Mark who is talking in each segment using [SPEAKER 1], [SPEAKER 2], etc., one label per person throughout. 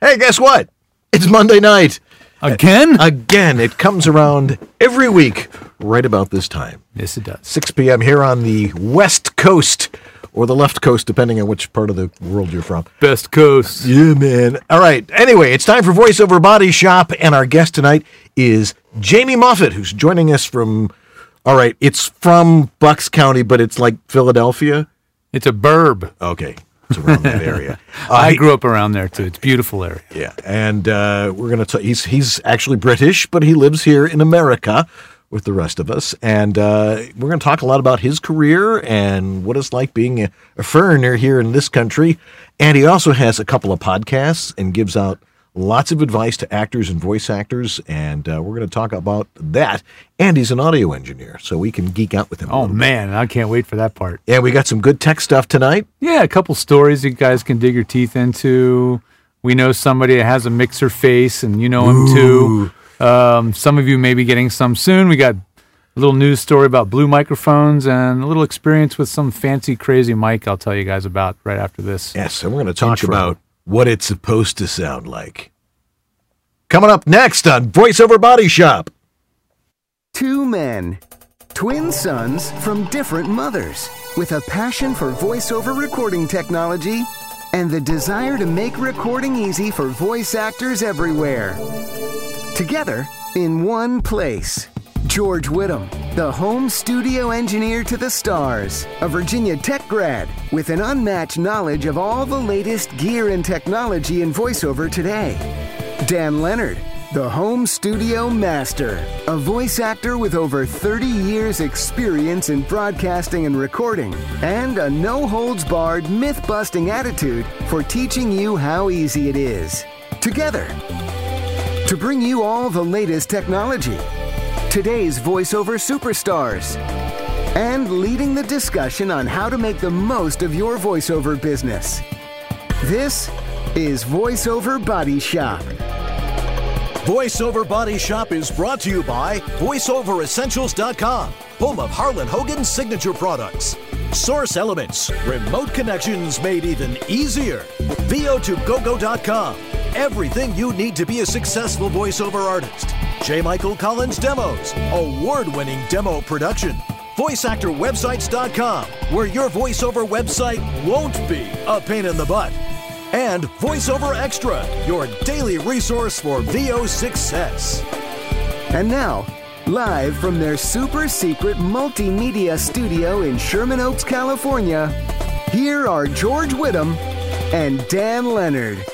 [SPEAKER 1] Hey, guess what? It's Monday night.
[SPEAKER 2] Again?
[SPEAKER 1] Again. It comes around every week right about this time.
[SPEAKER 2] Yes, it does.
[SPEAKER 1] 6 p.m. here on the West Coast, or the left coast, depending on which part of the world you're from.
[SPEAKER 2] Best coast.
[SPEAKER 1] Yeah, man. All right. Anyway, it's time for VoiceOver Body Shop, and our guest tonight is Jamie Moffett, who's joining us from, all right, it's from Bucks County, but it's like Philadelphia.
[SPEAKER 2] It's a burb.
[SPEAKER 1] Okay. It's around that area.
[SPEAKER 2] I grew up around there, too. It's a beautiful area.
[SPEAKER 1] Yeah, and we're going to he's actually British, but he lives here in America with the rest of us, and we're going to talk a lot about his career and what it's like being a foreigner here in this country. And he also has a couple of podcasts and gives out lots of advice to actors and voice actors, and we're going to talk about that. And he's an audio engineer, so we can geek out with him.
[SPEAKER 2] Oh, man, I can't wait for that part.
[SPEAKER 1] Yeah, we got some good tech stuff tonight.
[SPEAKER 2] Yeah, a couple stories you guys can dig your teeth into. We know somebody that has a mixer face, and you know him too. Some of you may be getting some soon. We got a little news story about Blue microphones and a little experience with some fancy, crazy mic I'll tell you guys about right after this.
[SPEAKER 1] Yes, and we're going to talk about what it's supposed to sound like. Coming up next on VoiceOver Body Shop.
[SPEAKER 3] Two men, twin sons from different mothers, with a passion for voiceover recording technology and the desire to make recording easy for voice actors everywhere. Together in one place. George Whittam, the home studio engineer to the stars, a Virginia Tech grad with an unmatched knowledge of all the latest gear and technology in voiceover today. Dan Leonard, the home studio master, a voice actor with over 30 years experience in broadcasting and recording, and a no-holds-barred, myth-busting attitude for teaching you how easy it is. Together, to bring you all the latest technology, today's voiceover superstars, and leading the discussion on how to make the most of your voiceover business. This is VoiceOver Body Shop.
[SPEAKER 4] VoiceOver Body Shop is brought to you by VoiceOverEssentials.com, home of Harlan Hogan's signature products. Source Elements, remote connections made even easier. VO2GoGo.com, everything you need to be a successful voiceover artist. J. Michael Collins Demos, award-winning demo production. VoiceActorWebsites.com, where your voiceover website won't be a pain in the butt. And VoiceOver Extra, your daily resource for VO success.
[SPEAKER 3] And now, live from their super secret multimedia studio in Sherman Oaks, California, here are George Whittam and Dan Leonard.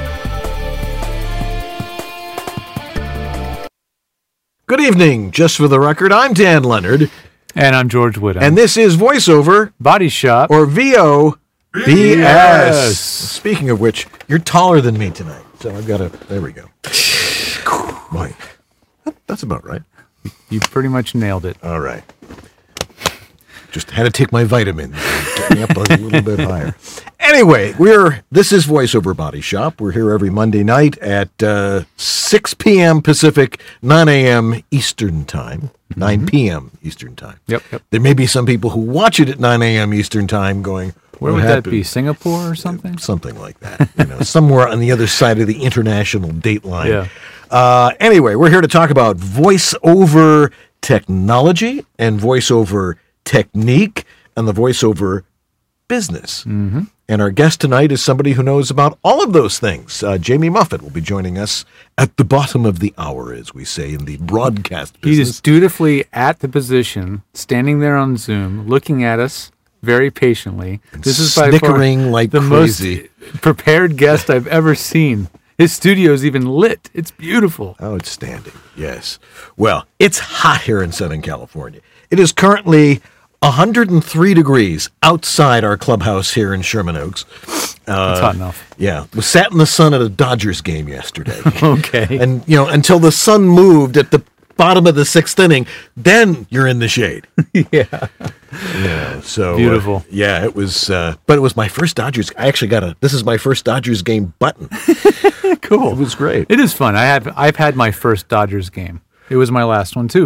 [SPEAKER 1] Good evening. Just for the record, I'm Dan Leonard.
[SPEAKER 2] And I'm George Whittam.
[SPEAKER 1] And this is VoiceOver
[SPEAKER 2] Body Shop.
[SPEAKER 1] or VO BS. Speaking of which, you're taller than me tonight. So I've got to, there we go. Boy, that's about right.
[SPEAKER 2] You pretty much nailed it.
[SPEAKER 1] All right. Just had to take my vitamins and get me up a little bit higher. Anyway, this is VoiceOver Body Shop. We're here every Monday night at 6 p.m. Pacific, 9 a.m. Eastern Time, 9 p.m. Eastern Time.
[SPEAKER 2] Yep.
[SPEAKER 1] There may be some people who watch it at 9 a.m. Eastern Time going,
[SPEAKER 2] where would that be? Singapore or something?
[SPEAKER 1] Something like that. Somewhere on the other side of the international date line.
[SPEAKER 2] Yeah.
[SPEAKER 1] Anyway, we're here to talk about voiceover technology and voiceover technique and the voiceover business. Mm-hmm. And our guest tonight is somebody who knows about all of those things. Jamie Moffett will be joining us at the bottom of the hour, as we say in the broadcast business.
[SPEAKER 2] He is dutifully at the position, standing there on Zoom, looking at us very patiently.
[SPEAKER 1] This is by snickering like
[SPEAKER 2] the
[SPEAKER 1] crazy.
[SPEAKER 2] Most prepared guest I've ever seen. His studio is even lit. It's beautiful.
[SPEAKER 1] Outstanding. Yes. Well, it's hot here in Southern California. It is currently 103 degrees outside our clubhouse here in Sherman Oaks.
[SPEAKER 2] It's hot enough.
[SPEAKER 1] Yeah. We sat in the sun at a Dodgers game yesterday.
[SPEAKER 2] Okay.
[SPEAKER 1] And, until the sun moved at the bottom of the sixth inning, then you're in the shade.
[SPEAKER 2] Yeah.
[SPEAKER 1] Yeah. So
[SPEAKER 2] beautiful.
[SPEAKER 1] Yeah, it was, but it was my first Dodgers. I actually this is my first Dodgers game button.
[SPEAKER 2] Cool.
[SPEAKER 1] It was great.
[SPEAKER 2] It is fun. I've had my first Dodgers game. It was my last one too, but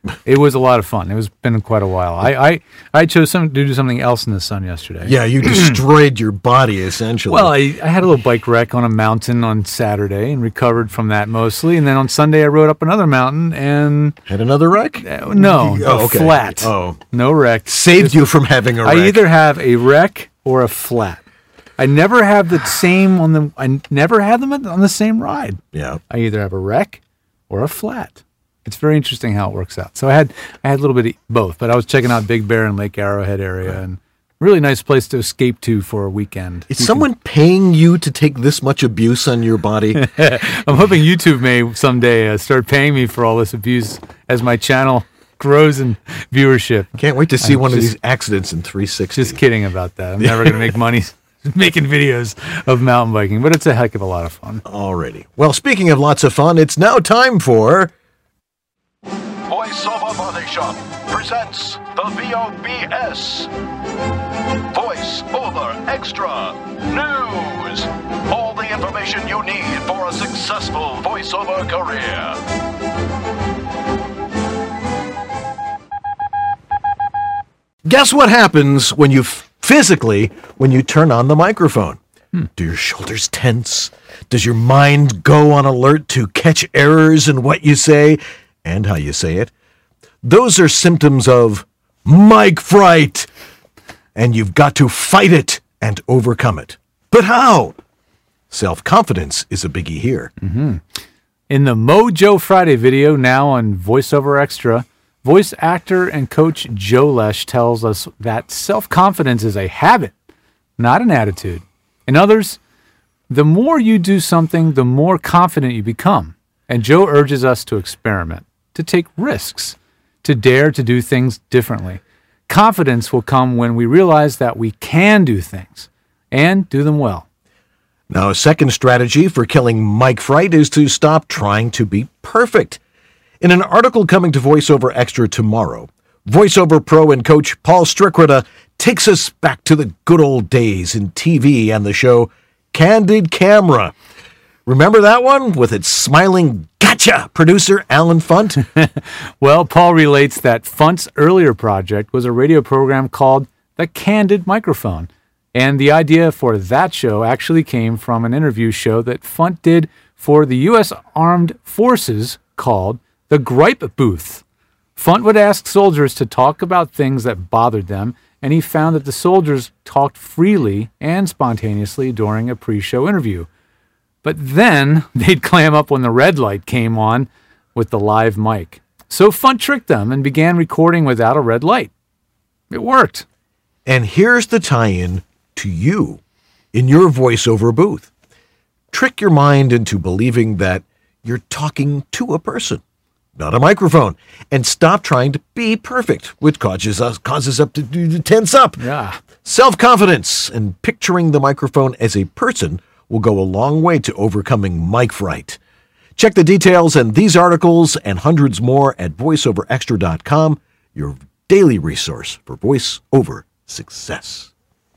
[SPEAKER 2] It was a lot of fun. It was been quite a while. I chose to do something else in the sun yesterday.
[SPEAKER 1] Yeah, you destroyed your body, essentially.
[SPEAKER 2] Well, I had a little bike wreck on a mountain on Saturday and recovered from that mostly. And then on Sunday, I rode up another mountain and...
[SPEAKER 1] Had another wreck?
[SPEAKER 2] No,
[SPEAKER 1] okay.
[SPEAKER 2] Flat.
[SPEAKER 1] Oh.
[SPEAKER 2] No wreck.
[SPEAKER 1] Saved you from having a wreck.
[SPEAKER 2] I either have a wreck or a flat. I never have the same I never had them on the same ride.
[SPEAKER 1] Yeah.
[SPEAKER 2] I either have a wreck or a flat. It's very interesting how it works out. So I had a little bit of both, but I was checking out Big Bear and Lake Arrowhead area, and really nice place to escape to for a weekend.
[SPEAKER 1] Is someone paying you to take this much abuse on your body?
[SPEAKER 2] I'm hoping YouTube may someday start paying me for all this abuse as my channel grows in viewership.
[SPEAKER 1] Can't wait to see one of these accidents in 360.
[SPEAKER 2] Just kidding about that. I'm never going to make money making videos of mountain biking, but it's a heck of a lot of fun.
[SPEAKER 1] Alrighty. Well, speaking of lots of fun, it's now time for...
[SPEAKER 4] Voice Over Body Shop presents the VOBS. Voice Over Extra News. All the information you need for a successful voiceover career.
[SPEAKER 1] Guess what happens when you when you turn on the microphone? Do your shoulders tense? Does your mind go on alert to catch errors in what you say and how you say it? Those are symptoms of mic fright, and you've got to fight it and overcome it. But how? Self-confidence is a biggie here.
[SPEAKER 2] Mm-hmm. In the Mojo Friday video, now on VoiceOver Extra, voice actor and coach Joe Lesh tells us that self-confidence is a habit, not an attitude. In others, the more you do something, the more confident you become. And Joe urges us to experiment, to take risks, to dare to do things differently. Confidence will come when we realize that we can do things and do them well.
[SPEAKER 1] Now, a second strategy for killing mic fright is to stop trying to be perfect. In an article coming to VoiceOver Extra tomorrow, VoiceOver Pro and coach Paul Strickroda takes us back to the good old days in TV and the show Candid Camera. Remember that one with its smiling gotcha producer Alan Funt?
[SPEAKER 2] Well, Paul relates that Funt's earlier project was a radio program called The Candid Microphone. And the idea for that show actually came from an interview show that Funt did for the U.S. Armed Forces called The Gripe Booth. Funt would ask soldiers to talk about things that bothered them, and he found that the soldiers talked freely and spontaneously during a pre-show interview. But then they'd clam up when the red light came on with the live mic. So Funt tricked them and began recording without a red light. It worked.
[SPEAKER 1] And here's the tie-in to you in your voiceover booth. Trick your mind into believing that you're talking to a person, not a microphone, and stop trying to be perfect, which causes us to tense up.
[SPEAKER 2] Yeah.
[SPEAKER 1] Self-confidence and picturing the microphone as a person will go a long way to overcoming mic fright. Check the details and these articles and hundreds more at voiceoverextra.com, your daily resource for voiceover success.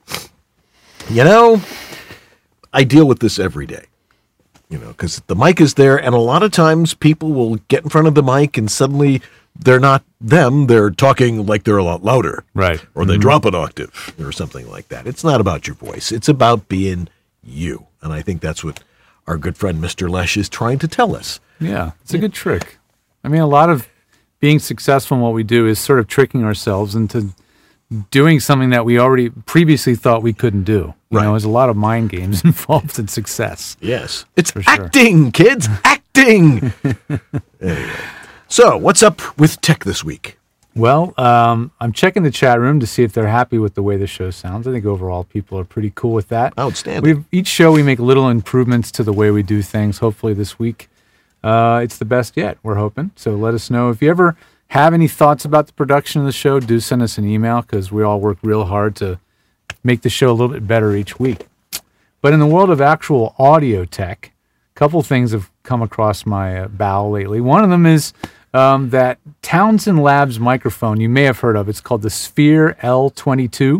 [SPEAKER 1] You know, I deal with this every day. Because the mic is there, and a lot of times people will get in front of the mic and suddenly they're not them, they're talking like they're a lot louder.
[SPEAKER 2] Right.
[SPEAKER 1] Or they drop an octave or something like that. It's not about your voice. It's about being you. And I think that's what our good friend Mr. Lesh is trying to tell us.
[SPEAKER 2] Yeah, it's a good trick. I mean, a lot of being successful in what we do is sort of tricking ourselves into doing something that we already previously thought we couldn't do. You know, there's a lot of mind games involved in success.
[SPEAKER 1] Yes. It's
[SPEAKER 2] for sure.
[SPEAKER 1] Acting, kids, acting. Anyway. So, what's up with tech this week?
[SPEAKER 2] Well, I'm checking the chat room to see if they're happy with the way the show sounds. I think overall people are pretty cool with that.
[SPEAKER 1] Outstanding.
[SPEAKER 2] Each show we make little improvements to the way we do things. Hopefully this week it's the best yet, we're hoping. So let us know. If you ever have any thoughts about the production of the show, do send us an email because we all work real hard to make the show a little bit better each week. But in the world of actual audio tech, a couple things have come across my bow lately. One of them is that Townsend Labs microphone you may have heard of. It's called the Sphere L22.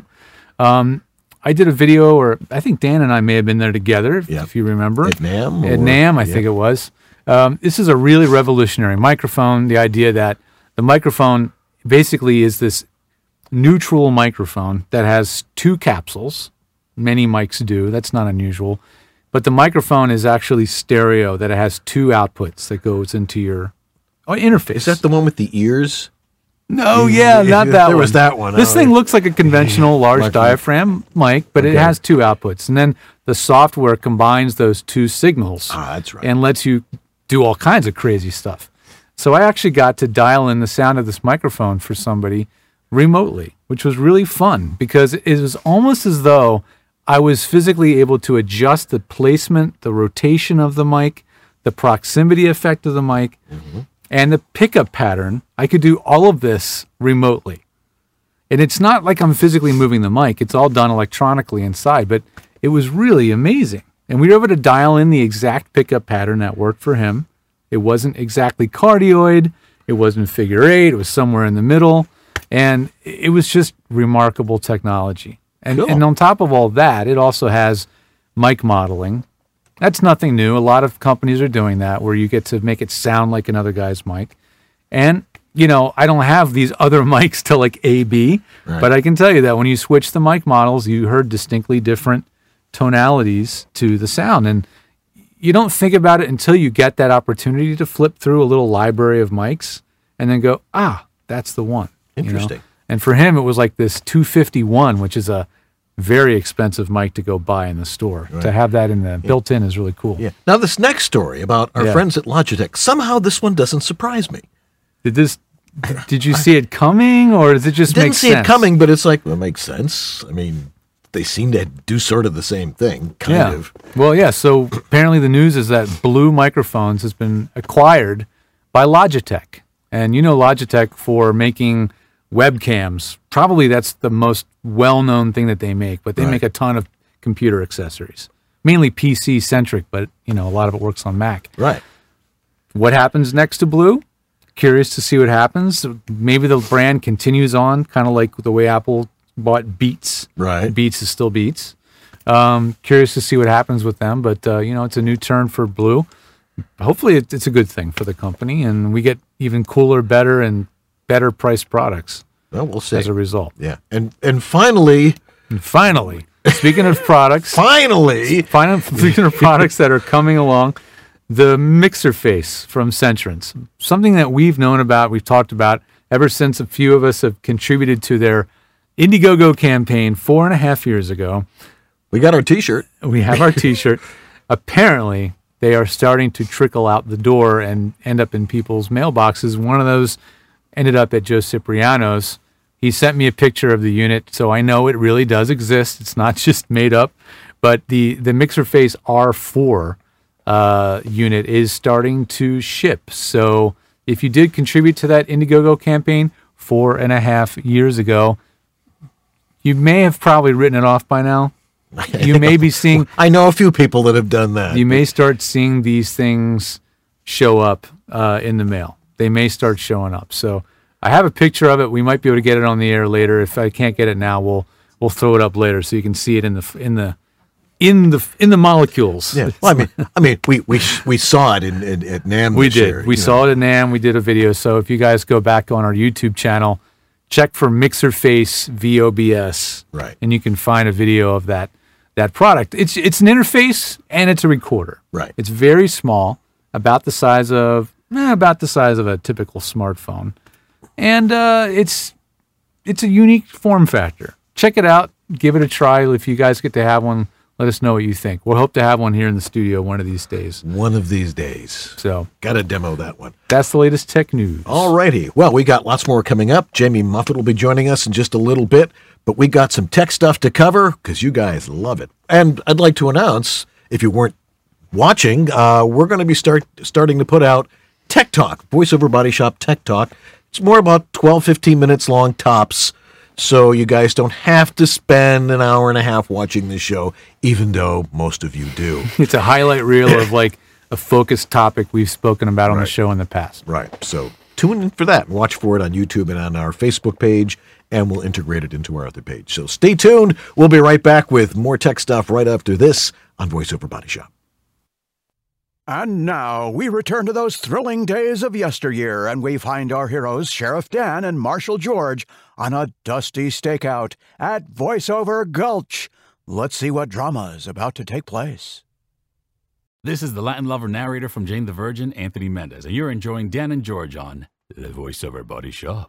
[SPEAKER 2] I did a video, or I think Dan and I may have been there together, if you remember.
[SPEAKER 1] At NAMM?
[SPEAKER 2] At NAMM, I think it was. This is a really revolutionary microphone. The idea that The microphone basically is this neutral microphone that has 2 capsules. Many mics do. That's not unusual. But the microphone is actually stereo, that it has 2 outputs that goes into your interface.
[SPEAKER 1] Is that the one with the ears?
[SPEAKER 2] No, yeah, not that one.
[SPEAKER 1] There was that one.
[SPEAKER 2] This thing looks like a conventional large diaphragm mic, but it has 2 outputs. And then the software combines those 2 signals.
[SPEAKER 1] That's right.
[SPEAKER 2] And lets you do all kinds of crazy stuff. So I actually got to dial in the sound of this microphone for somebody remotely, which was really fun because it was almost as though I was physically able to adjust the placement, the rotation of the mic, the proximity effect of the mic, and the pickup pattern. I could do all of this remotely. And it's not like I'm physically moving the mic. It's all done electronically inside, but it was really amazing. And we were able to dial in the exact pickup pattern that worked for him. It wasn't exactly cardioid. It wasn't figure 8. It was somewhere in the middle. And it was just remarkable technology. And,
[SPEAKER 1] Cool.
[SPEAKER 2] and on top of all that, it also has mic modeling. That's nothing new. A lot of companies are doing that, where you get to make it sound like another guy's mic. And, you know, I don't have these other mics to like A/B, but I can tell you that when you switch the mic models, you heard distinctly different tonalities to the sound. And you don't think about it until you get that opportunity to flip through a little library of mics and then go, that's the one.
[SPEAKER 1] Interesting.
[SPEAKER 2] You know? And for him, it was like this 251, which is a very expensive mic to go buy in the store. To have that in the built-in is really cool.
[SPEAKER 1] Yeah. Now, this next story about our friends at Logitech, somehow this one doesn't surprise me.
[SPEAKER 2] Did you see it coming, or does it just make sense?
[SPEAKER 1] Didn't see it coming, but it's like, well, it makes sense. I mean, they seem to do sort of the same thing, kind of.
[SPEAKER 2] Well, yeah. So apparently the news is that Blue Microphones has been acquired by Logitech. And you know Logitech for making webcams. Probably that's the most well-known thing that they make, but they make a ton of computer accessories. Mainly PC-centric, but, you know, a lot of it works on Mac.
[SPEAKER 1] Right.
[SPEAKER 2] What happens next to Blue? Curious to see what happens. Maybe the brand continues on, kind of like the way Apple bought Beats.
[SPEAKER 1] Right.
[SPEAKER 2] Beats is still Beats. Curious to see what happens with them, but, you know, it's a new turn for Blue. Hopefully it's a good thing for the company, and we get even cooler, better, and better priced products.
[SPEAKER 1] Well, we'll see.
[SPEAKER 2] As a result.
[SPEAKER 1] Yeah. And finally,
[SPEAKER 2] speaking of products, speaking of products that are coming along, the mixer face from Centrance, something that we've known about, we've talked about ever since a few of us have contributed to their Indiegogo campaign 4.5 years ago.
[SPEAKER 1] We got our T-shirt.
[SPEAKER 2] We have our T-shirt. Apparently, they are starting to trickle out the door and end up in people's mailboxes. One of those ended up at Joe Cipriano's. He sent me a picture of the unit, so I know it really does exist. It's not just made up. But the Mixer Face R4 unit is starting to ship. So if you did contribute to that Indiegogo campaign 4.5 years ago, you may have probably written it off by now. You may be seeing...
[SPEAKER 1] I know a few people that have done that.
[SPEAKER 2] You may start seeing these things show up in the mail. They may start showing up. So I have a picture of it. We might be able to get it on the air later. If I can't get it now, we'll throw it up later so you can see it in the molecules.
[SPEAKER 1] Yeah. Well, I mean, we saw it at NAMM.
[SPEAKER 2] We did. We saw it at NAMM. We did a video. So if you guys go back on our YouTube channel, check for Mixer Face VOBS.
[SPEAKER 1] Right.
[SPEAKER 2] And you can find a video of that product. It's an interface and it's a recorder.
[SPEAKER 1] Right.
[SPEAKER 2] It's very small, about the size of a typical smartphone, and it's a unique form factor. Check it out. Give it a try. If you guys get to have one, let us know what you think. We'll hope to have one here in the studio one of these days.
[SPEAKER 1] One of these days.
[SPEAKER 2] So
[SPEAKER 1] got to demo that one.
[SPEAKER 2] That's the latest tech news.
[SPEAKER 1] All righty. Well, we got lots more coming up. Jamie Muffett will be joining us in just a little bit, but we got some tech stuff to cover because you guys love it. And I'd like to announce, if you weren't watching, we're going to be starting to put out Tech Talk, Voice Over Body Shop Tech Talk. It's more about 12, 15 minutes long tops, so you guys don't have to spend an hour and a half watching this show, even though most of you do.
[SPEAKER 2] It's a highlight reel of like a focused topic we've spoken about on the show in the past.
[SPEAKER 1] Right. So tune in for that and watch for it on YouTube and on our Facebook page, and we'll integrate it into our other page. So stay tuned. We'll be right back with more tech stuff right after this on Voice Over Body Shop.
[SPEAKER 5] And now we return to those thrilling days of yesteryear, and we find our heroes, Sheriff Dan and Marshal George, on a dusty stakeout at Voiceover Gulch. Let's see what drama is about to take place.
[SPEAKER 6] This is the Latin lover narrator from Jane the Virgin, Anthony Mendez, and you're enjoying Dan and George on The Voiceover Body Shop.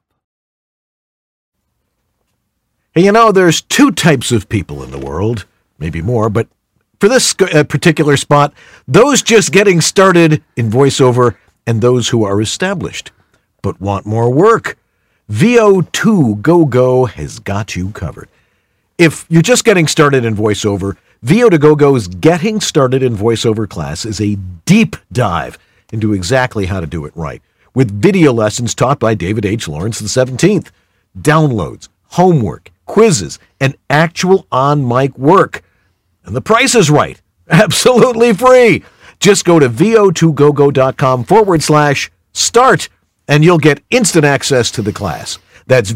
[SPEAKER 1] Hey, you know, there's two types of people in the world, maybe more, but for this particular spot, those just getting started in voiceover and those who are established but want more work. VO2 GoGo has got you covered. If you're just getting started in voiceover, VO2 GoGo's Getting Started in Voiceover class is a deep dive into exactly how to do it right, with video lessons taught by David H. Lawrence XVII, downloads, homework, quizzes, and actual on-mic work. And the price is right. Absolutely free. Just go to vo2gogo.com/start and you'll get instant access to the class. That's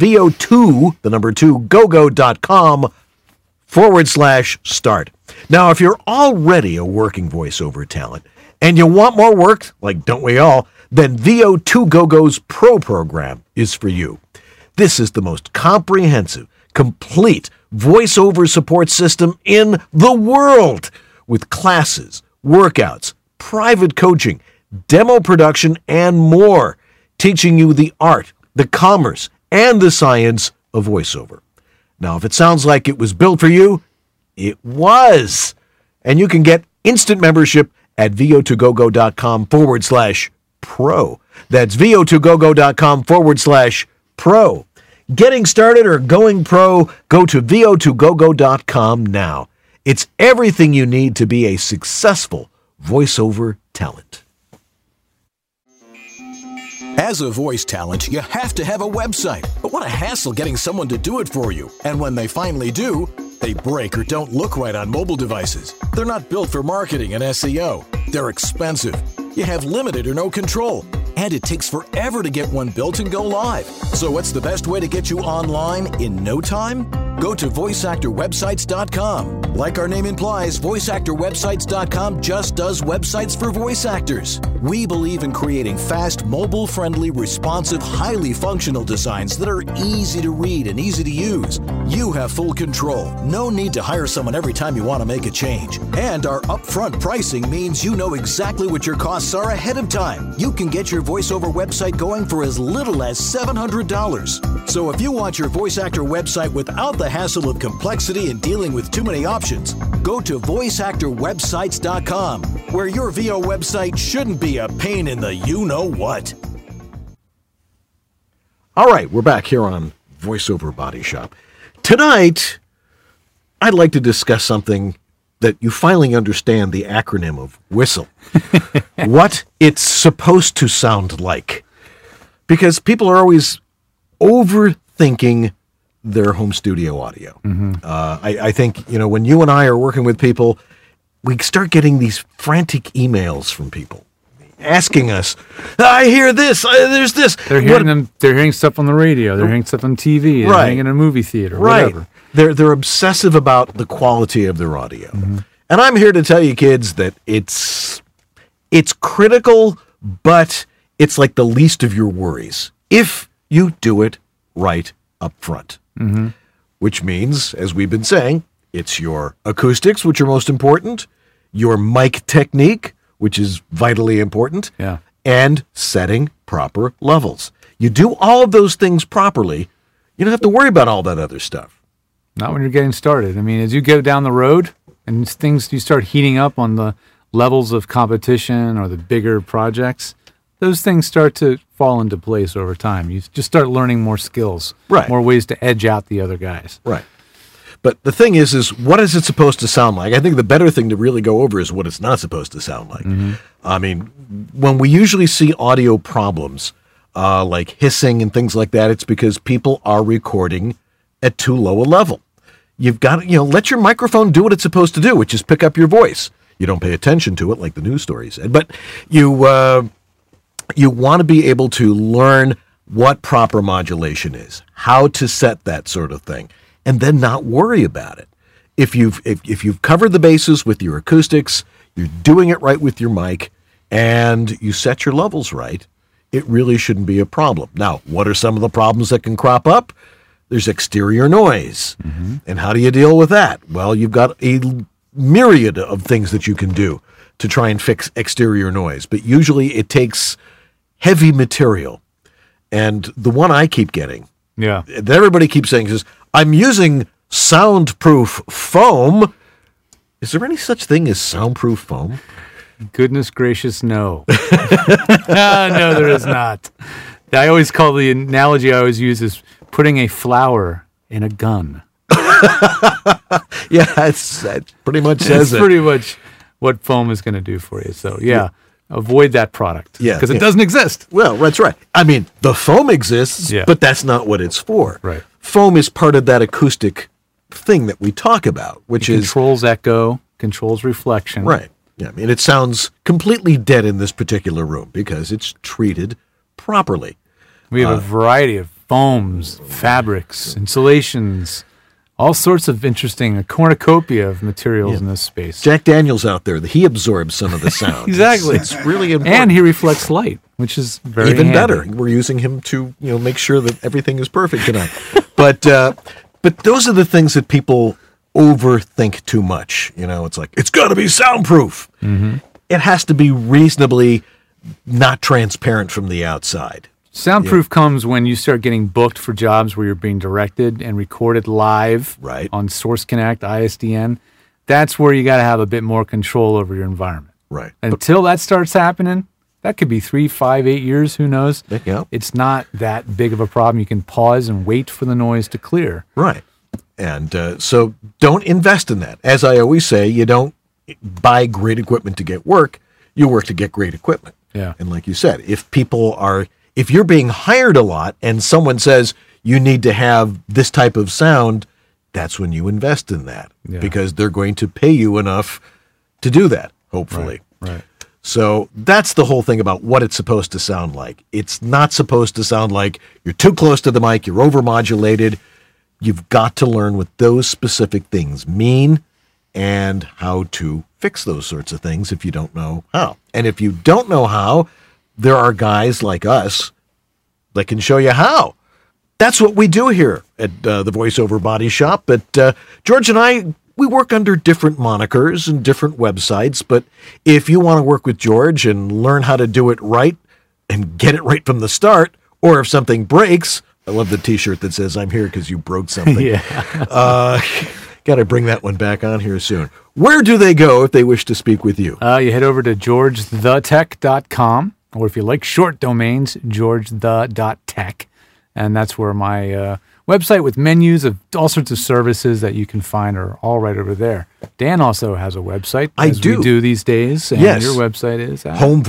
[SPEAKER 1] vo2gogo.com/start. Now, if you're already a working voiceover talent and you want more work, like don't we all, then VO2 GoGo's Pro program is for you. This is the most comprehensive, complete voiceover support system in the world, with classes, workouts, private coaching, demo production, and more, teaching you the art, the commerce, and the science of voiceover. Now, if it sounds like it was built for you, it was. And you can get instant membership at vo2gogo.com/pro. That's vo2gogo.com/pro. Getting started or going pro, go to vo2gogo.com now. It's everything you need to be a successful voiceover talent.
[SPEAKER 4] As a voice talent, you have to have a website. But what a hassle getting someone to do it for you. And when they finally do, they break or don't look right on mobile devices. They're not built for marketing and SEO. They're expensive. You have limited or no control. And it takes forever to get one built and go live. So what's the best way to get you online in no time? Go to voiceactorwebsites.com. Like our name implies, voiceactorwebsites.com just does websites for voice actors. We believe in creating fast, mobile-friendly, responsive, highly functional designs that are easy to read and easy to use. You have full control. No need to hire someone every time you want to make a change. And our upfront pricing means you know exactly what your costs are ahead of time. You can get your voiceover website going for as little as $700. So if you want your voice actor website without the hassle of complexity and dealing with too many options, go to voiceactorwebsites.com, where your VO website shouldn't be a pain in the you-know-what.
[SPEAKER 1] All right, we're back here on VoiceOver Body Shop. Tonight, I'd like to discuss something that you finally understand the acronym of WHISTLE. What it's supposed to sound like. Because people are always overthinking their home studio audio. I think, when you and I are working with people, we start getting these frantic emails from people asking us, I hear this, there's this.
[SPEAKER 2] They're hearing stuff on the radio, they're hearing stuff on TV, they're hearing in a movie theater, whatever.
[SPEAKER 1] They're obsessive about the quality of their audio. And I'm here to tell you, kids, that it's critical, but it's like the least of your worries if you do it right up front. Which means, as we've been saying, it's your acoustics, which are most important, your mic technique, which is vitally important, and setting proper levels. You do all of those things properly, you don't have to worry about all that other stuff.
[SPEAKER 2] Not when you're getting started. I mean, as you go down the road and you start heating up on the levels of competition or the bigger projects, those things start to fall into place over time. You just start learning more skills, more ways to edge out the other guys.
[SPEAKER 1] Right. But the thing is what is it supposed to sound like? I think the better thing to really go over is what it's not supposed to sound like. I mean, when we usually see audio problems, like hissing and things like that, it's because people are recording at too low a level. You've got to, let your microphone do what it's supposed to do, which is pick up your voice. You don't pay attention to it like the news story said, but you want to be able to learn what proper modulation is, how to set that sort of thing, and then not worry about it. If you've covered the bases with your acoustics, you're doing it right with your mic, and you set your levels right, it really shouldn't be a problem. Now, what are some of the problems that can crop up? There's exterior noise. And how do you deal with that? Well, you've got a myriad of things that you can do to try and fix exterior noise, but usually it takes heavy material. And the one I keep getting,
[SPEAKER 2] Yeah.
[SPEAKER 1] that everybody keeps saying is, I'm using soundproof foam. Is there any such thing as soundproof foam?
[SPEAKER 2] Goodness gracious, no. No, there is not. I always call the analogy I always use is putting a flower in a gun.
[SPEAKER 1] Yeah, that pretty much says
[SPEAKER 2] It's
[SPEAKER 1] it.
[SPEAKER 2] pretty much what foam is going to do for you. So, yeah, avoid that product.
[SPEAKER 1] Yeah,
[SPEAKER 2] Because
[SPEAKER 1] yeah.
[SPEAKER 2] it doesn't exist.
[SPEAKER 1] Well, that's right. I mean, the foam exists,
[SPEAKER 2] Yeah.
[SPEAKER 1] but that's not what it's for.
[SPEAKER 2] Right.
[SPEAKER 1] Foam is part of that acoustic thing that we talk about, which is
[SPEAKER 2] Controls echo, controls reflection.
[SPEAKER 1] right. Yeah, I mean, it sounds completely dead in this particular room because it's treated properly.
[SPEAKER 2] We have a variety of foams, fabrics, insulations, all sorts of interesting, a cornucopia of materials in this space.
[SPEAKER 1] Jack Daniels out there, he absorbs some of the sound.
[SPEAKER 2] Exactly.
[SPEAKER 1] It's really important.
[SPEAKER 2] And he reflects light, which is very
[SPEAKER 1] Even
[SPEAKER 2] handy.
[SPEAKER 1] better. We're using him to, make sure that everything is perfect tonight. but those are the things that people overthink too much. It's like, it's got to be soundproof. It has to be reasonably not transparent from the outside.
[SPEAKER 2] Soundproof comes when you start getting booked for jobs where you're being directed and recorded live
[SPEAKER 1] Right.
[SPEAKER 2] on Source Connect, ISDN. That's where you got to have a bit more control over your environment.
[SPEAKER 1] Right.
[SPEAKER 2] Until that starts happening, that could be 3, 5, 8 years, who knows?
[SPEAKER 1] Yeah.
[SPEAKER 2] It's not that big of a problem. You can pause and wait for the noise to clear.
[SPEAKER 1] Right. And so don't invest in that. As I always say, you don't buy great equipment to get work. You work to get great equipment.
[SPEAKER 2] Yeah.
[SPEAKER 1] And like you said, if you're being hired a lot and someone says you need to have this type of sound, that's when you invest in that because they're going to pay you enough to do that, hopefully.
[SPEAKER 2] Right.
[SPEAKER 1] So that's the whole thing about what it's supposed to sound like. It's not supposed to sound like you're too close to the mic, you're overmodulated. You've got to learn what those specific things mean and how to fix those sorts of things if you don't know how. And if you don't know how, there are guys like us that can show you how. That's what we do here at the VoiceOver Body Shop. But George and I, we work under different monikers and different websites. But if you want to work with George and learn how to do it right and get it right from the start, or if something breaks, I love the T-shirt that says, I'm here because you broke something.
[SPEAKER 2] Yeah.
[SPEAKER 1] Got to bring that one back on here soon. Where do they go if they wish to speak with you?
[SPEAKER 2] You head over to georgethetech.com, or if you like short domains, georgethe.tech. And that's where my website with menus of all sorts of services that you can find are all right over there. Dan also has a website.
[SPEAKER 1] I
[SPEAKER 2] as
[SPEAKER 1] do.
[SPEAKER 2] We do these days. And
[SPEAKER 1] Yes.
[SPEAKER 2] your website is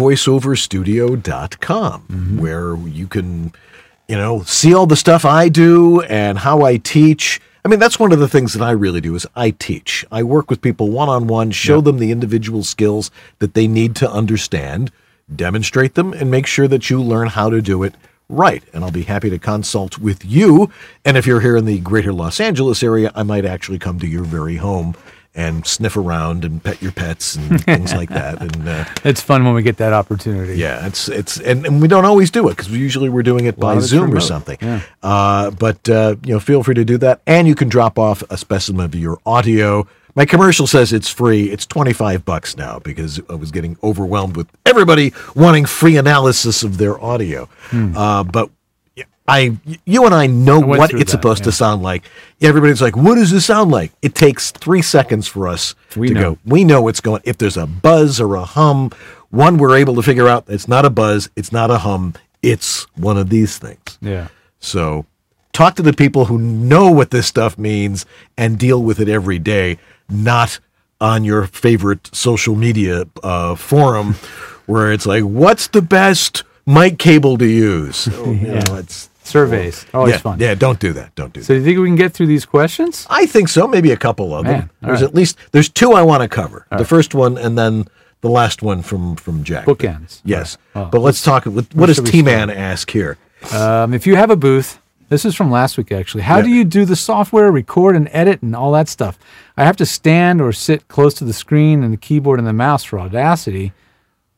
[SPEAKER 1] homevoiceoverstudio.com, where you can, see all the stuff I do and how I teach. I mean, that's one of the things that I really do is I teach. I work with people one-on-one, show them the individual skills that they need to understand, demonstrate them, and make sure that you learn how to do it right. And I'll be happy to consult with you. And if you're here in the greater Los Angeles area, I might actually come to your very home and sniff around and pet your pets and things like that. And
[SPEAKER 2] it's fun when we get that opportunity.
[SPEAKER 1] yeah, and we don't always do it because we're doing it by
[SPEAKER 2] of it's
[SPEAKER 1] Zoom or
[SPEAKER 2] remote.
[SPEAKER 1] something.
[SPEAKER 2] Yeah.
[SPEAKER 1] But feel free to do that, and you can drop off a specimen of your audio. My commercial says it's free. It's $25 now because I was getting overwhelmed with everybody wanting free analysis of their audio. But you and I know
[SPEAKER 2] went
[SPEAKER 1] what
[SPEAKER 2] through
[SPEAKER 1] it's
[SPEAKER 2] that,
[SPEAKER 1] supposed to sound like. Everybody's like, what does this sound like? It takes 3 seconds for us to
[SPEAKER 2] know.
[SPEAKER 1] go. We know what's going. If there's a buzz or a hum, we're able to figure out it's not a buzz, it's not a hum, it's one of these things.
[SPEAKER 2] Yeah.
[SPEAKER 1] So talk to the people who know what this stuff means and deal with it every day, not on your favorite social media forum where it's like, what's the best mic cable to use? It's
[SPEAKER 2] Surveys. Always fun.
[SPEAKER 1] Yeah, don't do that. Don't do
[SPEAKER 2] So
[SPEAKER 1] that.
[SPEAKER 2] do you think we can get through these questions?
[SPEAKER 1] I think so. Maybe a couple of
[SPEAKER 2] Man,
[SPEAKER 1] them.
[SPEAKER 2] all
[SPEAKER 1] There's
[SPEAKER 2] right.
[SPEAKER 1] at least two I want to cover. The first one and then the last one from Jack.
[SPEAKER 2] Bookends.
[SPEAKER 1] Yes.
[SPEAKER 2] Oh,
[SPEAKER 1] but let's talk. What does
[SPEAKER 2] should we
[SPEAKER 1] T-Man ask here?
[SPEAKER 2] If you have a booth, this is from last week actually. How
[SPEAKER 1] Yeah.
[SPEAKER 2] do you do the software, record and edit and all that stuff? I have to stand or sit close to the screen and the keyboard and the mouse for Audacity,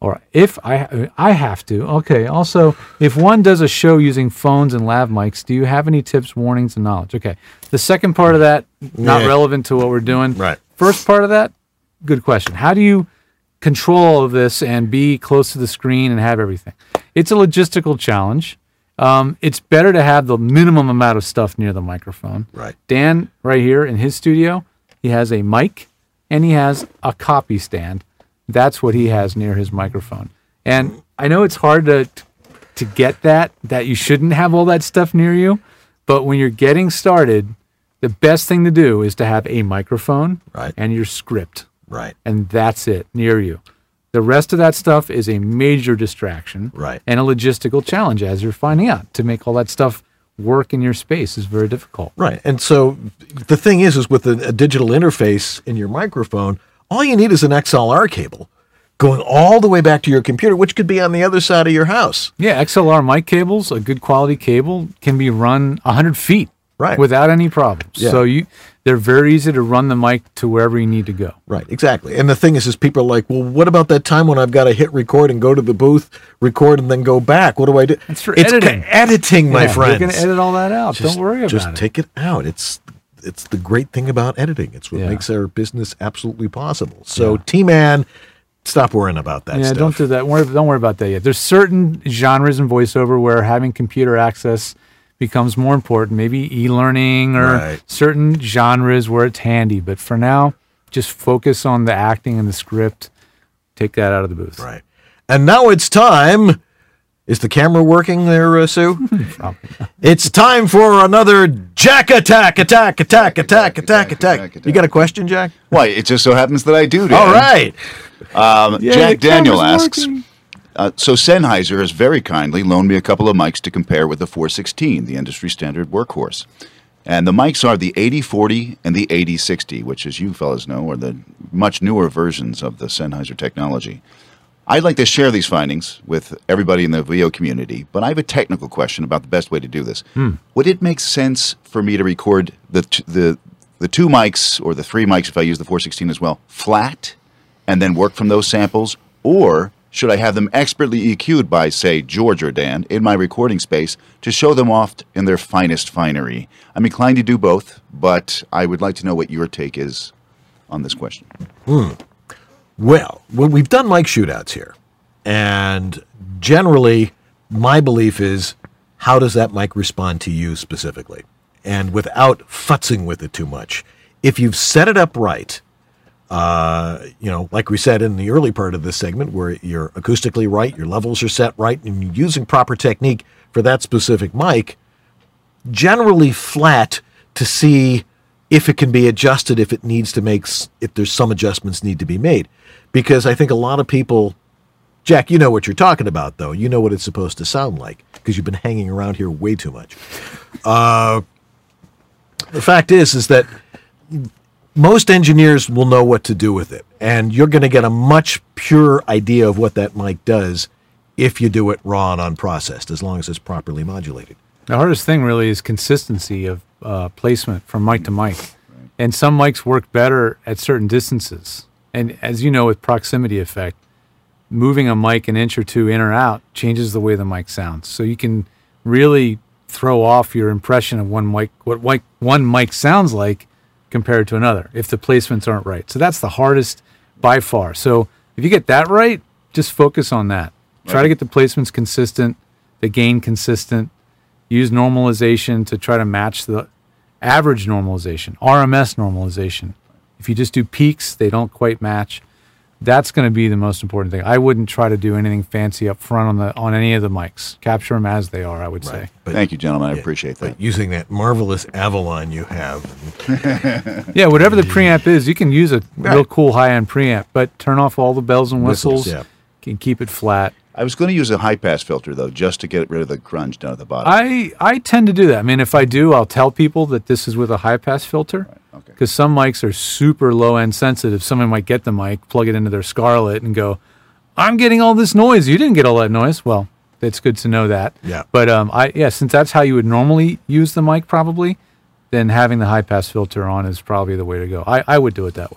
[SPEAKER 2] or if I have to. Okay. Also, if one does a show using phones and lav mics, do you have any tips, warnings, and knowledge? Okay. The second part of that, not relevant to what we're doing.
[SPEAKER 1] Right.
[SPEAKER 2] First part of that, good question. How do you control all of this and be close to the screen and have everything? It's a logistical challenge. It's better to have the minimum amount of stuff near the microphone.
[SPEAKER 1] Right.
[SPEAKER 2] Dan, right here in his studio, he has a mic and he has a copy stand. That's what he has near his microphone. And I know it's hard to get that you shouldn't have all that stuff near you, but when you're getting started, the best thing to do is to have a microphone and your script.
[SPEAKER 1] Right.
[SPEAKER 2] And that's it, near you. The rest of that stuff is a major distraction and a logistical challenge, as you're finding out. To make all that stuff work in your space is very difficult.
[SPEAKER 1] Right. And so the thing is with a digital interface in your microphone, all you need is an XLR cable going all the way back to your computer, which could be on the other side of your house.
[SPEAKER 2] Yeah, XLR mic cables, a good quality cable, can be run 100 feet without any problems. Yeah. So they're very easy to run the mic to wherever you need to go.
[SPEAKER 1] Right, exactly. And the thing is people are like, well, what about that time when I've got to hit record and go to the booth, record, and then go back? What do I do?
[SPEAKER 2] It's for editing.
[SPEAKER 1] Editing, my friends.
[SPEAKER 2] You're going to edit all that out. Don't worry about it.
[SPEAKER 1] Just take it out. It's the great thing about editing. It's what makes our business absolutely possible. So, T-Man, stop worrying about that stuff.
[SPEAKER 2] Yeah, don't do that. Don't worry about that yet. There's certain genres in voiceover where having computer access becomes more important. Maybe e-learning or certain genres where it's handy. But for now, just focus on the acting and the script. Take that out of the booth.
[SPEAKER 1] Right. And now it's time. Is the camera working there, Sue? It's time for another Jack attack. You got a question, Jack?
[SPEAKER 7] Why, it just so happens that I do, Dan.
[SPEAKER 1] All right.
[SPEAKER 7] Jack Daniel asks, so Sennheiser has very kindly loaned me a couple of mics to compare with the 416, the industry standard workhorse. And the mics are the 8040 and the 8060, which, as you fellas know, are the much newer versions of the Sennheiser technology. I'd like to share these findings with everybody in the VO community, but I have a technical question about the best way to do this. Would it make sense for me to record the two mics, or the three mics if I use the 416 as well, flat, and then work from those samples? Or should I have them expertly EQ'd by, say, George or Dan in my recording space to show them off in their finest finery? I'm inclined to do both, but I would like to know what your take is on this question.
[SPEAKER 1] Well, we've done mic shootouts here, and generally, my belief is, how does that mic respond to you specifically? And without futzing with it too much. If you've set it up right, like we said in the early part of this segment, where you're acoustically right, your levels are set right, and you're using proper technique for that specific mic, generally flat to see if it can be adjusted, if there's some adjustments need to be made. Because I think a lot of people, Jack, you know what you're talking about, though. You know what it's supposed to sound like, because you've been hanging around here way too much. The fact is that most engineers will know what to do with it, and you're going to get a much purer idea of what that mic does if you do it raw and unprocessed, as long as it's properly modulated.
[SPEAKER 2] The hardest thing really is consistency of placement from mic to mic. And some mics work better at certain distances. And as you know, with proximity effect, moving a mic an inch or two in or out changes the way the mic sounds. So you can really throw off your impression of one mic sounds like compared to another if the placements aren't right. So that's the hardest by far. So if you get that right, just focus on that. Try to get the placements consistent, the gain consistent. Use normalization to try to match the average normalization, RMS normalization. If you just do peaks, they don't quite match. That's going to be the most important thing. I wouldn't try to do anything fancy up front on any of the mics. Capture them as they are, I would say.
[SPEAKER 1] But,
[SPEAKER 7] thank you, gentlemen. I appreciate that.
[SPEAKER 1] Using that marvelous Avalon you have.
[SPEAKER 2] Yeah, whatever the preamp is, you can use a real cool high-end preamp, but turn off all the bells and whistles. Can keep it flat.
[SPEAKER 7] I was going to use a high-pass filter, though, just to get rid of the grunge down at the bottom.
[SPEAKER 2] I tend to do that. I mean, if I do, I'll tell people that this is with a high-pass filter. Because some mics are super low-end sensitive. Someone might get the mic, plug it into their Scarlett, and go, I'm getting all this noise. You didn't get all that noise. Well, it's good to know that.
[SPEAKER 1] Yeah.
[SPEAKER 2] But, since that's how you would normally use the mic probably, then having the high-pass filter on is probably the way to go. I would do it that way.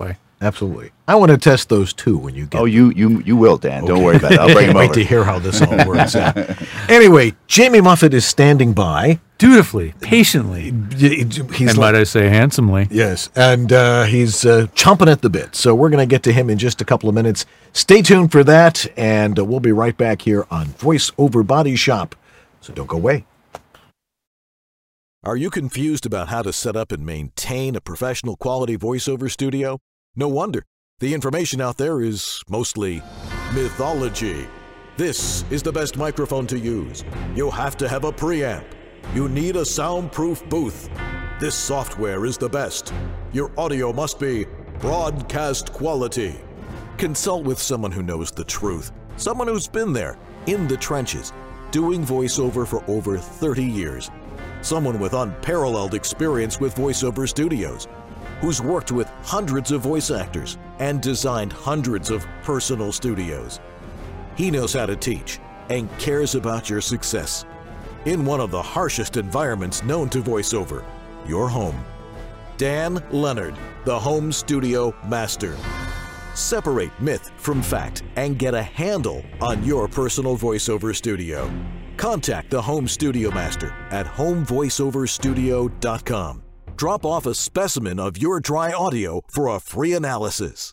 [SPEAKER 1] absolutely. I want to test those too when you get.
[SPEAKER 7] Oh, you will, Dan. Don't worry about it. I'll bring him
[SPEAKER 1] Wait
[SPEAKER 7] over.
[SPEAKER 1] to hear how this all works out. Anyway, Jamie Muffett is standing by.
[SPEAKER 2] Dutifully, patiently,
[SPEAKER 1] He's
[SPEAKER 2] and might I say handsomely.
[SPEAKER 1] yes, and he's chomping at the bit. So we're going to get to him in just a couple of minutes. Stay tuned for that, and we'll be right back here on Voice Over Body Shop. So don't go away.
[SPEAKER 4] Are you confused about how to set up and maintain a professional quality voiceover studio? No wonder. The information out there is mostly mythology. This is the best microphone to use. You have to have a preamp. You need a soundproof booth. This software is the best. Your audio must be broadcast quality. Consult with someone who knows the truth. Someone who's been there, in the trenches, doing voiceover for over 30 years. Someone with unparalleled experience with voiceover studios, who's worked with hundreds of voice actors and designed hundreds of personal studios. He knows how to teach and cares about your success. In one of the harshest environments known to voiceover, your home. Dan Leonard, the Home Studio Master. Separate myth from fact and get a handle on your personal voiceover studio. Contact the Home Studio Master at homevoiceoverstudio.com. Drop off a specimen of your dry audio for a free analysis.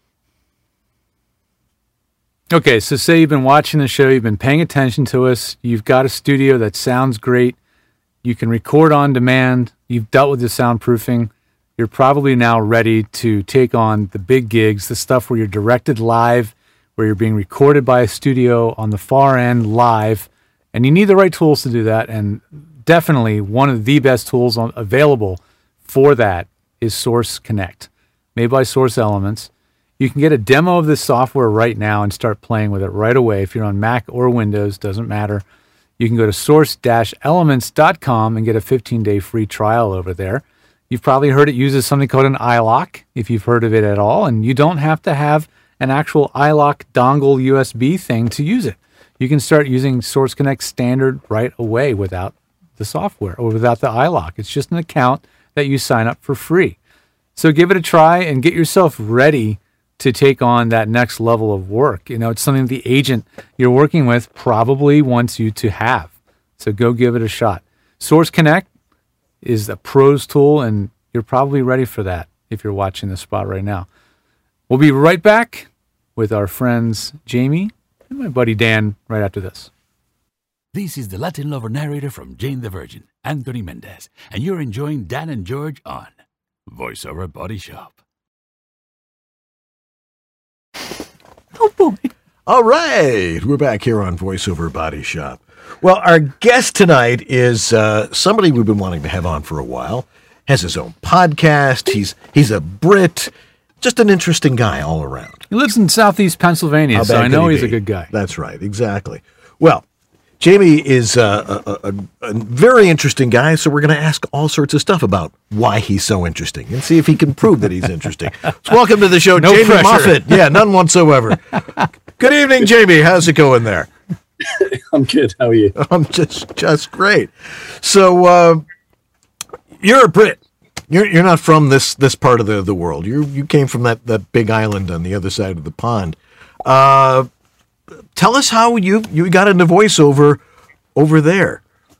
[SPEAKER 2] Okay, so say you've been watching the show, you've been paying attention to us, you've got a studio that sounds great, you can record on demand, you've dealt with the soundproofing, you're probably now ready to take on the big gigs, the stuff where you're directed live, where you're being recorded by a studio on the far end live, and you need the right tools to do that, and definitely one of the best tools available for that is Source Connect, made by Source Elements. You can get a demo of this software right now and start playing with it right away. If you're on Mac or Windows, doesn't matter. You can go to source-elements.com and get a 15-day free trial over there. You've probably heard it uses something called an iLock, if you've heard of it at all, and you don't have to have an actual iLock dongle USB thing to use it. You can start using Source Connect standard right away without the software or without the iLock. It's just an account that you sign up for free. So give it a try and get yourself ready to take on that next level of work. You know, it's something the agent you're working with probably wants you to have. So go give it a shot. Source Connect is a pros tool, and you're probably ready for that if you're watching this spot right now. We'll be right back with our friends Jamie and my buddy Dan right after this.
[SPEAKER 6] This is the Latin lover narrator from Jane the Virgin, Anthony Mendez, and you're enjoying Dan and George on VoiceOver Body Shop.
[SPEAKER 2] Oh, boy.
[SPEAKER 1] All right, we're back here on VoiceOver Body Shop. Well, our guest tonight is somebody we've been wanting to have on for a while. Has his own podcast. He's a Brit. Just an interesting guy all around.
[SPEAKER 2] He lives in southeast Pennsylvania, so I know he's a good guy.
[SPEAKER 1] That's right, exactly. Well, Jamie is a very interesting guy, so we're going to ask all sorts of stuff about why he's so interesting and see if he can prove that he's interesting. So welcome to the show,
[SPEAKER 2] No
[SPEAKER 1] Jamie
[SPEAKER 2] pressure.
[SPEAKER 1] Muffett. Yeah, none whatsoever. Good evening, Jamie. How's it going there?
[SPEAKER 8] I'm good. How are you?
[SPEAKER 1] I'm just great. So you're a Brit. You're not from this part of the world. You came from that big island on the other side of the pond. Tell us how you got into voiceover over there.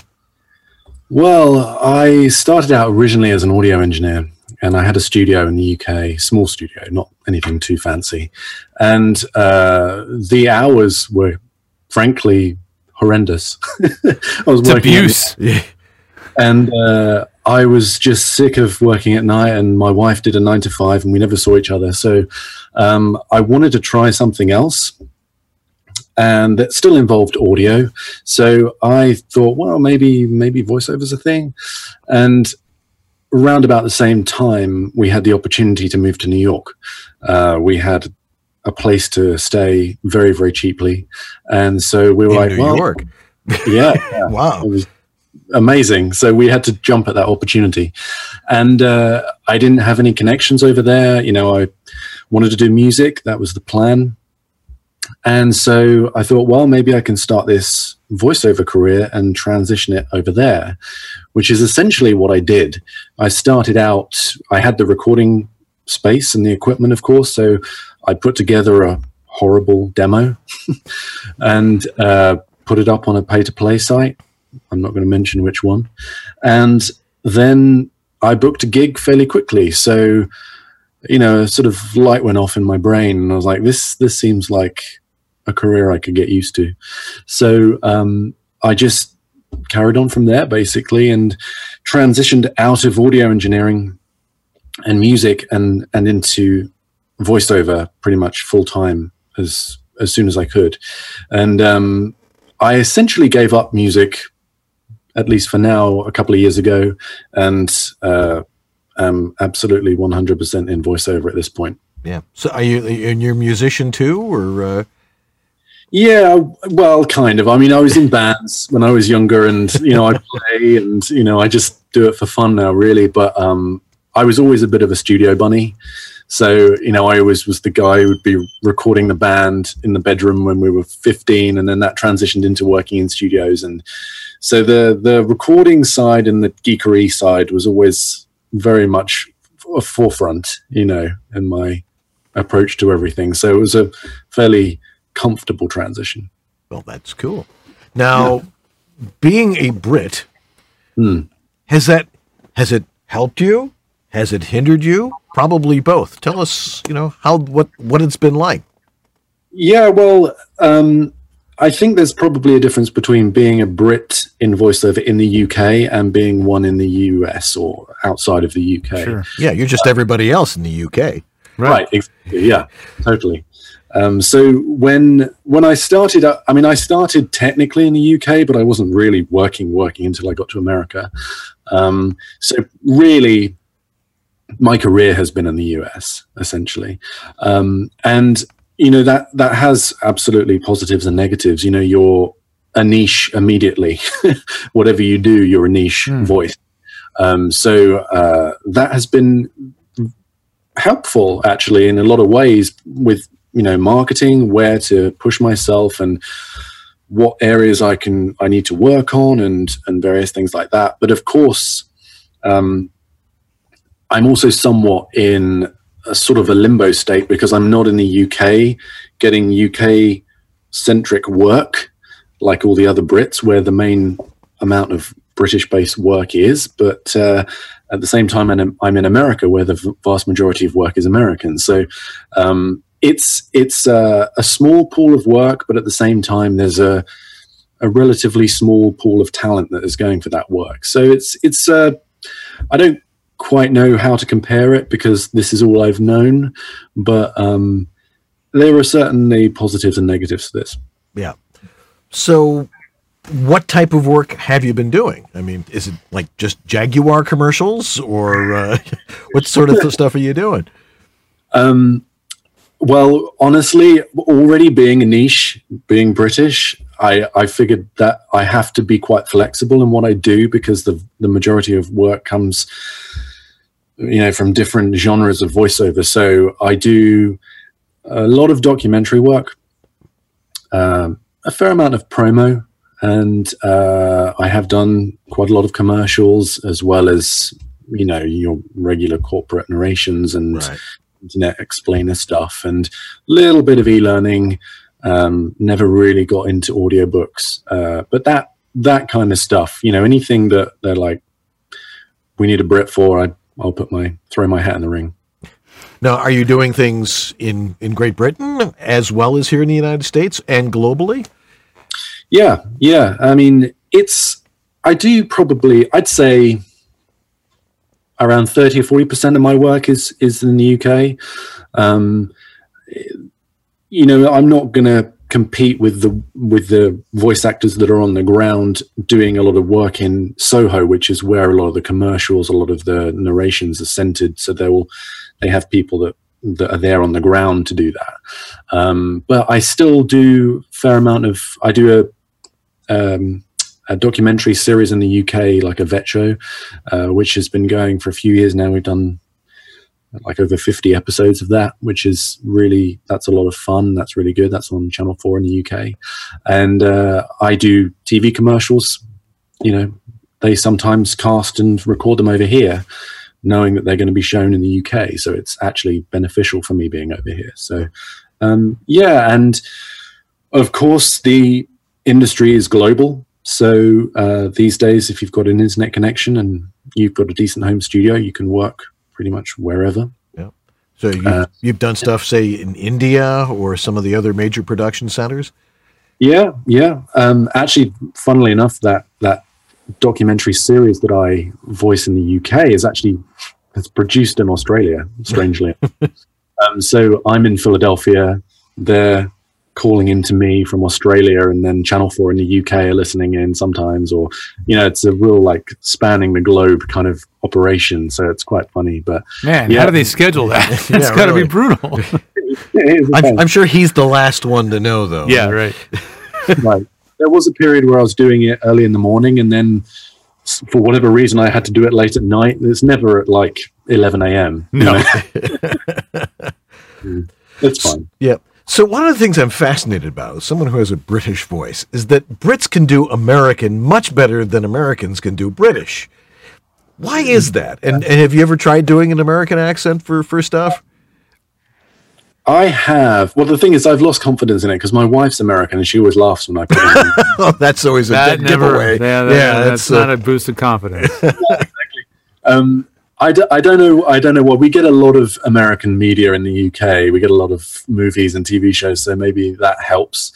[SPEAKER 8] Well, I started out originally as an audio engineer, and I had a studio in the UK, small studio, not anything too fancy. And the hours were, frankly, horrendous. I was
[SPEAKER 2] It's abuse.
[SPEAKER 8] And I was just sick of working at night, and my wife did a 9 to 5, and we never saw each other. So I wanted to try something else, and that still involved audio. So I thought, well, maybe voiceover's a thing. And around about the same time, we had the opportunity to move to New York. We had a place to stay very, very cheaply. And so we were
[SPEAKER 1] In New York.
[SPEAKER 8] Yeah.
[SPEAKER 1] Wow.
[SPEAKER 8] It was amazing. So we had to jump at that opportunity. And I didn't have any connections over there. You know, I wanted to do music. That was the plan. And so I thought, well, maybe I can start this voiceover career and transition it over there, which is essentially what I did. I started out, I had the recording space and the equipment, of course. So I put together a horrible demo and put it up on a pay-to-play site. I'm not going to mention which one. And then I booked a gig fairly quickly. So, you know, a sort of light went off in my brain, and I was like, this seems like a career I could get used to. So I just carried on from there, basically, and transitioned out of audio engineering and music and into voiceover pretty much full-time as soon as I could. And I essentially gave up music, at least for now, a couple of years ago, and am absolutely 100% in voiceover at this point.
[SPEAKER 1] Yeah. So are you're a musician too, or?
[SPEAKER 8] Yeah, well, kind of. I mean, I was in bands when I was younger, and, you know, I play, and, you know, I just do it for fun now, really. But I was always a bit of a studio bunny. So, you know, I always was the guy who would be recording the band in the bedroom when we were 15, and then that transitioned into working in studios. And so the recording side and the geekery side was always very much a forefront, you know, in my approach to everything. So it was a fairly comfortable transition.
[SPEAKER 1] Well, that's cool. Now, being a Brit, has it helped you? Has it hindered you? Probably both. Tell us, you know, what it's been like.
[SPEAKER 8] Yeah, well, I think there's probably a difference between being a Brit in voiceover in the UK and being one in the US or outside of the UK.
[SPEAKER 2] Sure.
[SPEAKER 1] Yeah, you're just everybody else in the UK.
[SPEAKER 8] Right. Exactly. Yeah, totally. So when I started, I mean, I started technically in the UK, but I wasn't really working until I got to America. So really, my career has been in the US, essentially. And, you know, that has absolutely positives and negatives. You know, you're a niche immediately. Whatever you do, you're a niche voice. So that has been helpful, actually, in a lot of ways with, you know, marketing, where to push myself and what areas I need to work on and various things like that. But of course, I'm also somewhat in a sort of a limbo state because I'm not in the UK getting UK centric work like all the other Brits, where the main amount of British based work is. But at the same time, I'm in America, where the vast majority of work is American. So it's a small pool of work, but at the same time, there's a relatively small pool of talent that is going for that work. So it's I don't quite know how to compare it because this is all I've known, but there are certainly positives and negatives to this.
[SPEAKER 1] Yeah. So what type of work have you been doing? I mean, is it like just Jaguar commercials, or what sort of stuff are you doing?
[SPEAKER 8] Well, honestly, already being a niche, being British, I figured that I have to be quite flexible in what I do because the majority of work comes, you know, from different genres of voiceover. So I do a lot of documentary work, a fair amount of promo, and I have done quite a lot of commercials, as well as, you know, your regular corporate narrations and internet explainer stuff, and a little bit of e-learning. Never really got into audiobooks, but that kind of stuff, you know, anything that they're like, we need a Brit for, I'll throw my hat in the ring.
[SPEAKER 1] Now, are you doing things in Great Britain as well as here in the United States and globally?
[SPEAKER 8] Yeah. I mean, I'd say around 30 or 40% of my work is in the UK. You know, I'm not going to compete with the voice actors that are on the ground doing a lot of work in Soho, which is where a lot of the commercials, a lot of the narrations are centered. So they have people that are there on the ground to do that. But I still do I do a documentary series in the UK, like a vet show, which has been going for a few years now. We've done like over 50 episodes of that, that's a lot of fun. That's really good. That's on Channel 4 in the UK. And I do TV commercials. You know, they sometimes cast and record them over here, knowing that they're going to be shown in the UK. So it's actually beneficial for me being over here. So, yeah. And of course, the industry is global. So these days, if you've got an internet connection and you've got a decent home studio, you can work pretty much wherever.
[SPEAKER 1] Yeah. So you've done stuff, say, in India or some of the other major production centers?
[SPEAKER 8] Yeah. Actually, funnily enough, that documentary series that I voice in the UK it's produced in Australia, strangely. So I'm in Philadelphia. They're calling into me from Australia, and then Channel 4 in the UK are listening in sometimes, or, it's a real like spanning the globe kind of operation. So it's quite funny, but
[SPEAKER 2] man, how do they schedule that? It's got to be brutal.
[SPEAKER 1] I'm sure he's the last one to know, though.
[SPEAKER 2] Yeah, right.
[SPEAKER 8] Right. There was a period where I was doing it early in the morning, and then for whatever reason, I had to do it late at night. It's never at like 11 a.m.
[SPEAKER 2] No.
[SPEAKER 8] It's fine.
[SPEAKER 1] Yeah. So one of the things I'm fascinated about, as someone who has a British voice, is that Brits can do American much better than Americans can do British. Why is that? And have you ever tried doing an American accent for stuff?
[SPEAKER 8] I have. Well, the thing is, I've lost confidence in it because my wife's American and she always laughs when I put it in.
[SPEAKER 1] Oh, that's always a dead giveaway.
[SPEAKER 2] Yeah, that's not a boost of confidence.
[SPEAKER 8] Yeah, exactly. I don't know. Well, we get a lot of American media in the UK. We get a lot of movies and TV shows, so maybe that helps.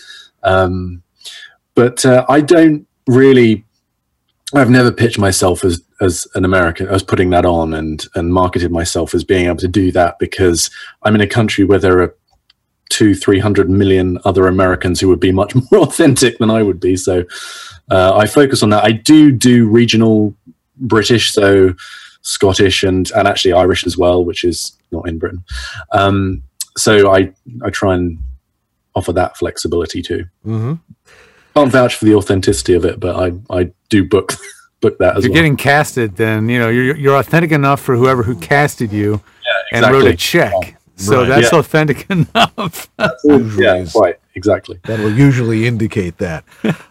[SPEAKER 8] But I don't really. I've never pitched myself as an American. I was putting that on and marketed myself as being able to do that because I'm in a country where there are 200-300 million other Americans who would be much more authentic than I would be. So I focus on that. I do regional British, so Scottish and actually Irish as well, which is not in Britain. So I try and offer that flexibility too. Mm-hmm. Can't vouch for the authenticity of it, but I do book that as well.
[SPEAKER 2] If you're getting casted, then you're authentic enough for who casted you and wrote a check. Yeah. So that's authentic enough.
[SPEAKER 8] Yeah, quite exactly.
[SPEAKER 1] That will usually indicate that.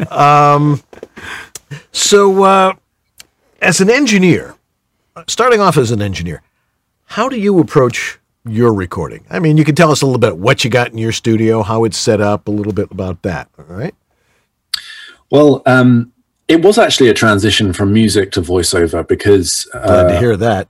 [SPEAKER 1] So as an engineer, starting off as an engineer, how do you approach your recording? I mean, you can tell us a little bit what you got in your studio, how it's set up, a little bit about that. All right.
[SPEAKER 8] Well, it was actually a transition from music to voiceover because
[SPEAKER 1] glad to hear that.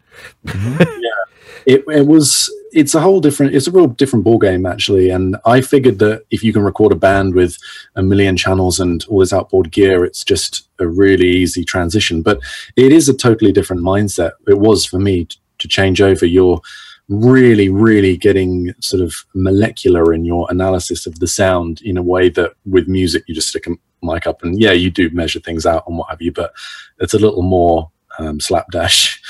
[SPEAKER 8] It's a real different ball game actually. And I figured that if you can record a band with 1 million channels and all this outboard gear, it's just a really easy transition. But it is a totally different mindset. It was for me to change over. You're really, really getting sort of molecular in your analysis of the sound in a way that with music, you just stick a mic up and you do measure things out and what have you, but it's a little more slapdash.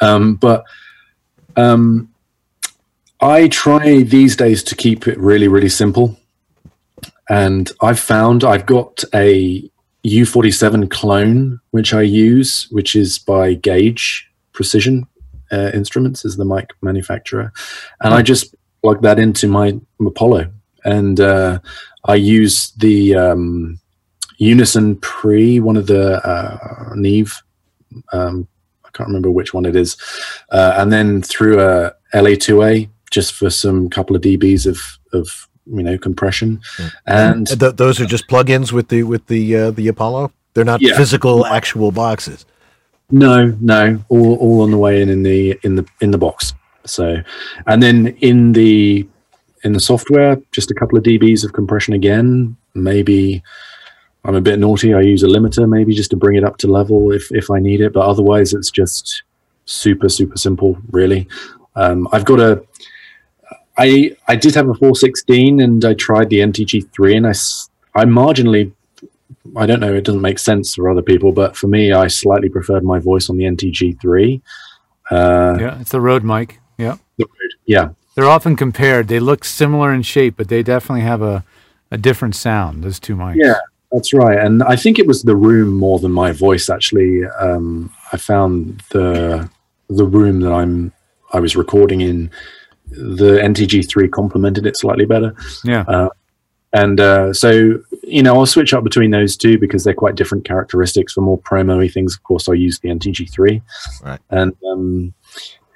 [SPEAKER 8] I try these days to keep it really, really simple. And I've found I've got a U47 clone, which I use, which is by Gauge Precision Instruments is the mic manufacturer. And I just plug that into my Apollo. And I use the Unison Pre, one of the Neve. I can't remember which one it is. And then through a LA2A, just for some couple of dBs of compression. And
[SPEAKER 1] those are just plugins with the Apollo. They're not physical actual boxes.
[SPEAKER 8] No, all on the way in the box. So, and then in the software, just a couple of dBs of compression again. Maybe I'm a bit naughty. I use a limiter maybe just to bring it up to level if I need it. But otherwise, it's just super, super simple, really. I've got I did have a 416 and I tried the NTG3 and I marginally, I don't know, it doesn't make sense for other people, but for me, I slightly preferred my voice on the NTG3.
[SPEAKER 2] It's the Rode mic. Yeah.
[SPEAKER 8] Yeah.
[SPEAKER 2] They're often compared. They look similar in shape, but they definitely have a different sound, those two mics.
[SPEAKER 8] Yeah, that's right. And I think it was the room more than my voice, actually. I found the room that I was recording in, the NTG3 complemented it slightly better.
[SPEAKER 2] Yeah.
[SPEAKER 8] So, I'll switch up between those two because they're quite different characteristics. For more promo-y things, of course, I use the NTG3.
[SPEAKER 1] Right.
[SPEAKER 8] And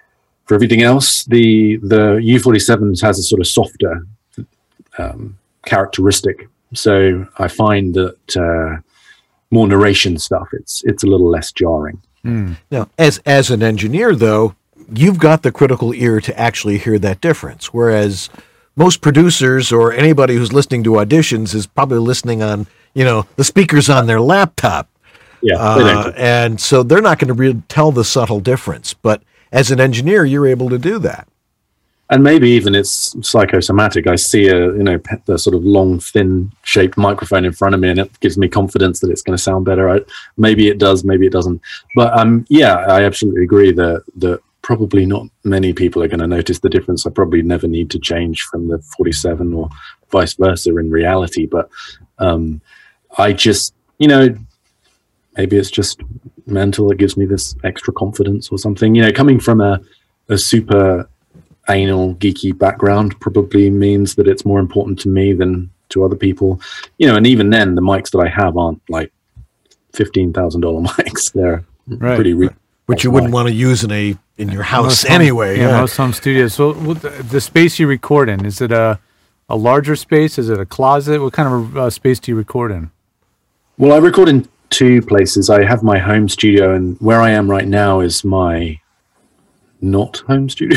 [SPEAKER 8] for everything else, the U47 has a sort of softer characteristic. So I find that more narration stuff, it's a little less jarring.
[SPEAKER 1] Now, as an engineer, though, you've got the critical ear to actually hear that difference, whereas most producers or anybody who's listening to auditions is probably listening on, the speakers on their laptop.
[SPEAKER 8] Yeah,
[SPEAKER 1] and so they're not going to really tell the subtle difference. But as an engineer, you're able to do that.
[SPEAKER 8] And maybe even it's psychosomatic. I see the sort of long, thin shaped microphone in front of me, and it gives me confidence that it's going to sound better. Maybe it does, maybe it doesn't. But I absolutely agree that probably not many people are going to notice the difference. I probably never need to change from the 47 or vice versa in reality. But I just, maybe it's just mental. It gives me this extra confidence or something. Coming from a super anal geeky background probably means that it's more important to me than to other people. And even then, the mics that I have aren't like $15,000 mics. They're pretty
[SPEAKER 1] which you wouldn't want to use in your house anyway.
[SPEAKER 2] Most home studios. So the space you record in, is it a larger space? Is it a closet? What kind of space do you record in? Well,
[SPEAKER 8] I record in two places. I have my home studio, and where I am right now is my not home studio.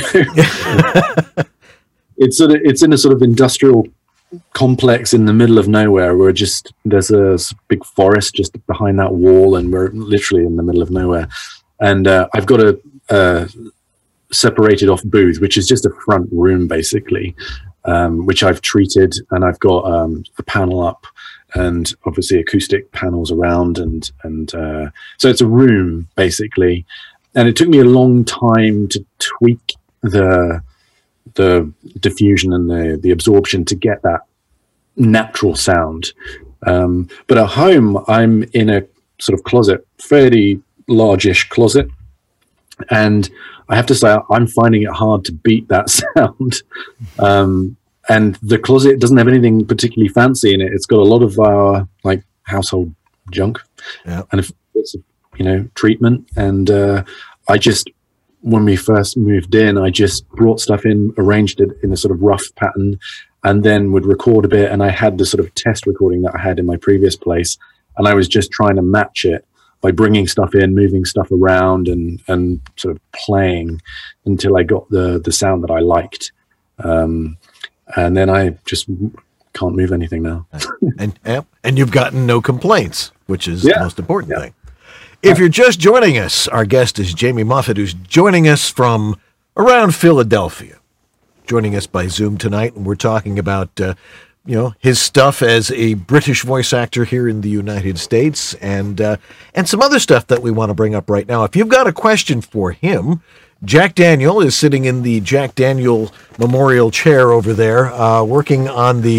[SPEAKER 8] It's in a sort of industrial complex in the middle of nowhere where there's a big forest just behind that wall, and we're literally in the middle of nowhere. And I've got a separated off booth, which is just a front room basically, which I've treated, and I've got a panel up and obviously acoustic panels around, and so it's a room basically. And it took me a long time to tweak the diffusion and the absorption to get that natural sound. But at home, I'm in a sort of closet, fairly largish closet, and I have to say I'm finding it hard to beat that sound. And the closet doesn't have anything particularly fancy in it. It's got a lot of our like household junk, and if it's treatment. And when we first moved in, I just brought stuff in, arranged it in a sort of rough pattern, and then would record a bit. And I had the sort of test recording that I had in my previous place, and I was just trying to match it by bringing stuff in, moving stuff around, and sort of playing until I got the sound that I liked. And then I just can't move anything now.
[SPEAKER 1] and you've gotten no complaints, which is the most important thing. If you're just joining us, our guest is Jamie Moffett, who's joining us from around Philadelphia, joining us by Zoom tonight, and we're talking about his stuff as a British voice actor here in the United States, and some other stuff that we want to bring up right now. If you've got a question for him, Jack Daniel is sitting in the Jack Daniel Memorial chair over there, working on the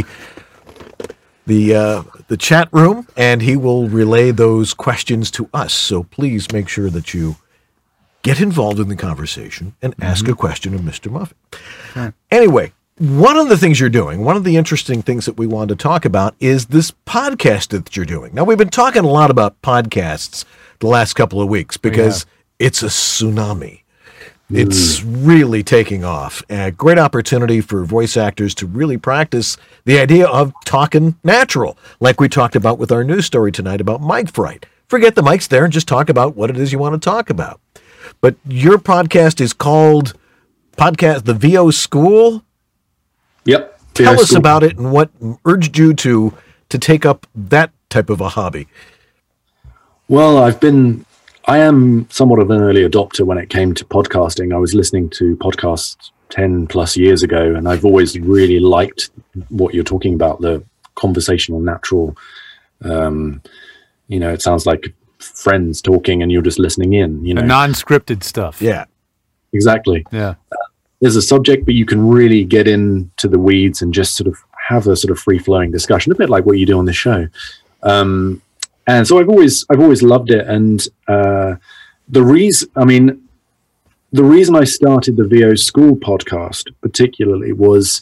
[SPEAKER 1] chat room, and he will relay those questions to us. So please make sure that you get involved in the conversation and ask a question of Mr. Moffett. Anyway, one of the things you're doing, one of the interesting things that we wanted to talk about is this podcast that you're doing. Now, we've been talking a lot about podcasts the last couple of weeks because it's a tsunami. It's really taking off. A great opportunity for voice actors to really practice the idea of talking natural, like we talked about with our news story tonight about mic fright. Forget the mics there and just talk about what it is you want to talk about. But your podcast is called The VO School.
[SPEAKER 8] Yep.
[SPEAKER 1] Tell us about it and what urged you to take up that type of a hobby.
[SPEAKER 8] Well, I am somewhat of an early adopter when it came to podcasting. I was listening to podcasts 10 plus years ago, and I've always really liked what you're talking about, the conversational, natural, it sounds like friends talking and you're just listening in,
[SPEAKER 2] The non-scripted stuff.
[SPEAKER 1] Yeah.
[SPEAKER 8] Exactly.
[SPEAKER 2] Yeah.
[SPEAKER 8] There's a subject, but you can really get into the weeds and just sort of have a sort of free-flowing discussion, a bit like what you do on this show. And so I've always loved it. And the reason I started the VO School podcast particularly was,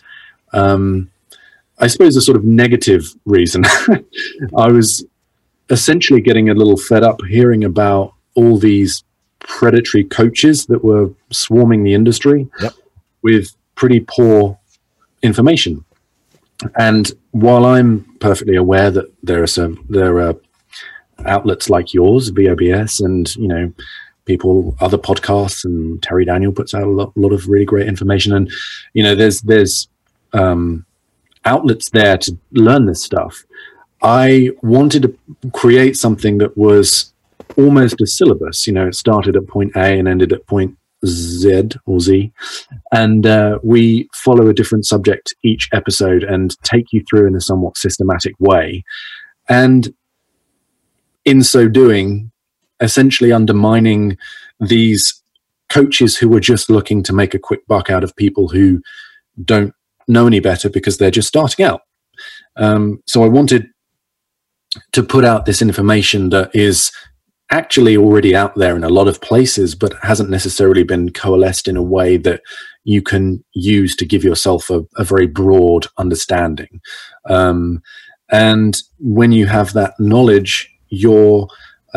[SPEAKER 8] I suppose, a sort of negative reason. I was essentially getting a little fed up hearing about all these predatory coaches that were swarming the industry with pretty poor information. And while I'm perfectly aware that there are outlets like yours, VOBS, and other podcasts, and Terry Daniel puts out a lot of really great information, and there's outlets there to learn this stuff. I wanted to create something that was almost a syllabus. It started at point A and ended at point Z or Z, and we follow a different subject each episode and take you through in a somewhat systematic way, and in so doing, essentially undermining these coaches who were just looking to make a quick buck out of people who don't know any better because they're just starting out. So I wanted to put out this information that is actually already out there in a lot of places, but hasn't necessarily been coalesced in a way that you can use to give yourself a very broad understanding. And when you have that knowledge, you're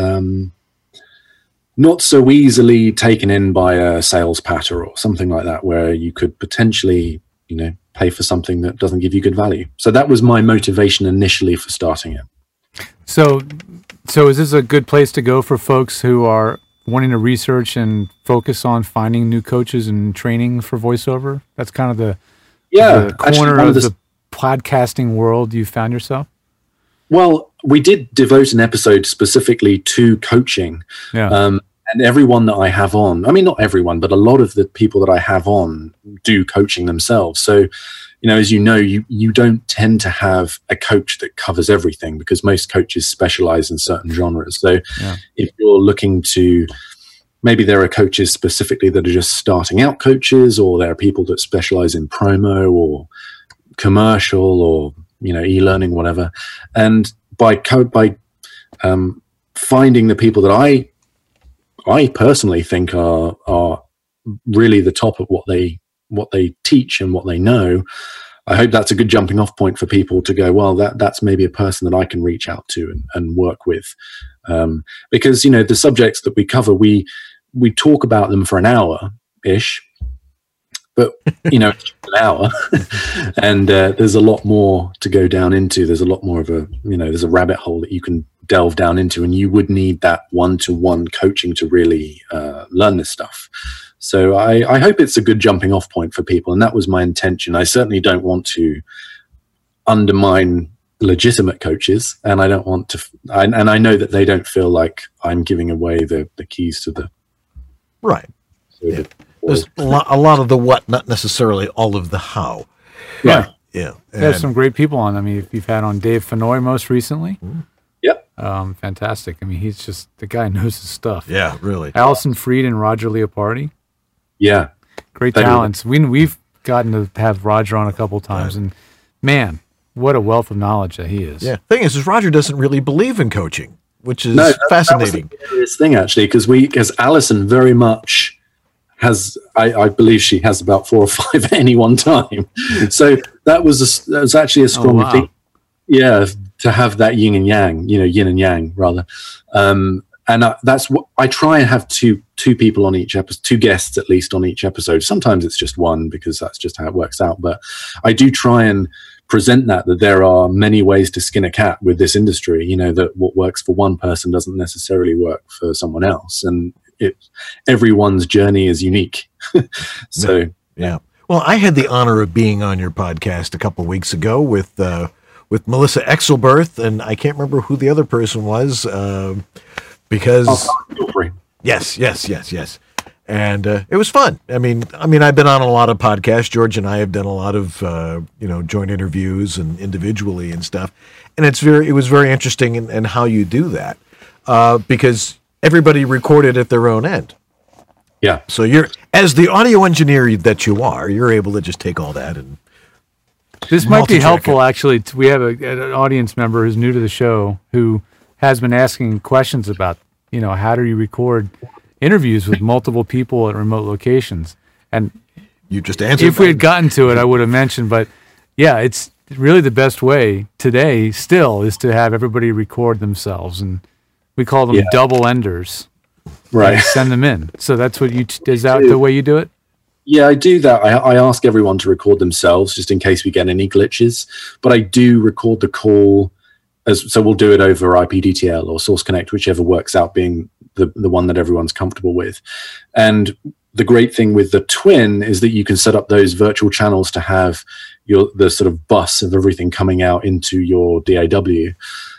[SPEAKER 8] not so easily taken in by a sales patter or something like that, where you could potentially, pay for something that doesn't give you good value. So that was my motivation initially for starting it.
[SPEAKER 2] So is this a good place to go for folks who are wanting to research and focus on finding new coaches and training for voiceover? That's kind of the corner of the podcasting world you found yourself?
[SPEAKER 8] Well, we did devote an episode specifically to coaching. Yeah. And everyone that I have on, I mean, not everyone, but a lot of the people that I have on do coaching themselves. So, as you don't tend to have a coach that covers everything, because most coaches specialize in certain genres. So if you're looking to, maybe there are coaches specifically that are just starting out coaches, or there are people that specialize in promo or commercial or, e-learning, whatever. And by finding the people that I personally think are really the top of what they teach and what they know, I hope that's a good jumping off point for people to go, well, that's maybe a person that I can reach out to and work with. Because, the subjects that we cover, we talk about them for an hour-ish, but, it's just an hour. And there's a lot more to go down into. There's a lot more of there's a rabbit hole that you can delve down into, and you would need that one-to-one coaching to really learn this stuff. So I hope it's a good jumping off point for people, and that was my intention. I certainly don't want to undermine legitimate coaches, and I don't want to, and I know that they don't feel like I'm giving away the keys to the
[SPEAKER 1] right. There's a lot of the what, not necessarily all of the how.
[SPEAKER 2] Yeah,
[SPEAKER 1] yeah.
[SPEAKER 2] There's some great people on. I mean, if you've had on Dave Fennoy most recently.
[SPEAKER 8] Yep.
[SPEAKER 2] Fantastic. I mean, he's just, the guy knows his stuff.
[SPEAKER 1] Yeah, really.
[SPEAKER 2] Allison Freed and Roger Leopardi.
[SPEAKER 8] Yeah.
[SPEAKER 2] Great talents. We've gotten to have Roger on a couple times, and man, what a wealth of knowledge that he is.
[SPEAKER 1] Yeah. Thing is Roger doesn't really believe in coaching, which is fascinating.
[SPEAKER 8] That was the curious thing, actually, because Allison very much has, I believe she has about 4 or 5 at any one time. So that was actually a strong thing. Yeah, to have that yin and yang, yin and yang rather. And that's what I try and have two people on each episode, 2 guests at least on each episode. Sometimes it's just one, because that's just how it works out. But I do try and present that there are many ways to skin a cat with this industry, that what works for one person doesn't necessarily work for someone else. And everyone's journey is unique. So,
[SPEAKER 1] yeah. Well, I had the honor of being on your podcast a couple of weeks ago with Melissa Exelberth, and I can't remember who the other person was, because yes. And it was fun. I mean, I've been on a lot of podcasts. George and I have done a lot of joint interviews and individually and stuff. And it was very interesting in how you do that, because everybody recorded at their own end.
[SPEAKER 8] Yeah.
[SPEAKER 1] So you're, as the audio engineer that you are, you're able to just take all that and.
[SPEAKER 2] This might be helpful, actually. We have an audience member who's new to the show who has been asking questions about, how do you record interviews with multiple people at remote locations? And
[SPEAKER 1] you just answered.
[SPEAKER 2] If we had gotten to it, I would have mentioned. But yeah, it's really the best way today still is to have everybody record themselves, and we call them double enders.
[SPEAKER 8] Right.
[SPEAKER 2] and send them in. So that's what is that the way you do it?
[SPEAKER 8] Yeah, I do that. I ask everyone to record themselves just in case we get any glitches, but I do record the call so we'll do it over IPDTL or Source Connect, whichever works out being the one that everyone's comfortable with. And the great thing with the Twin is that you can set up those virtual channels to have the sort of bus of everything coming out into your DAW.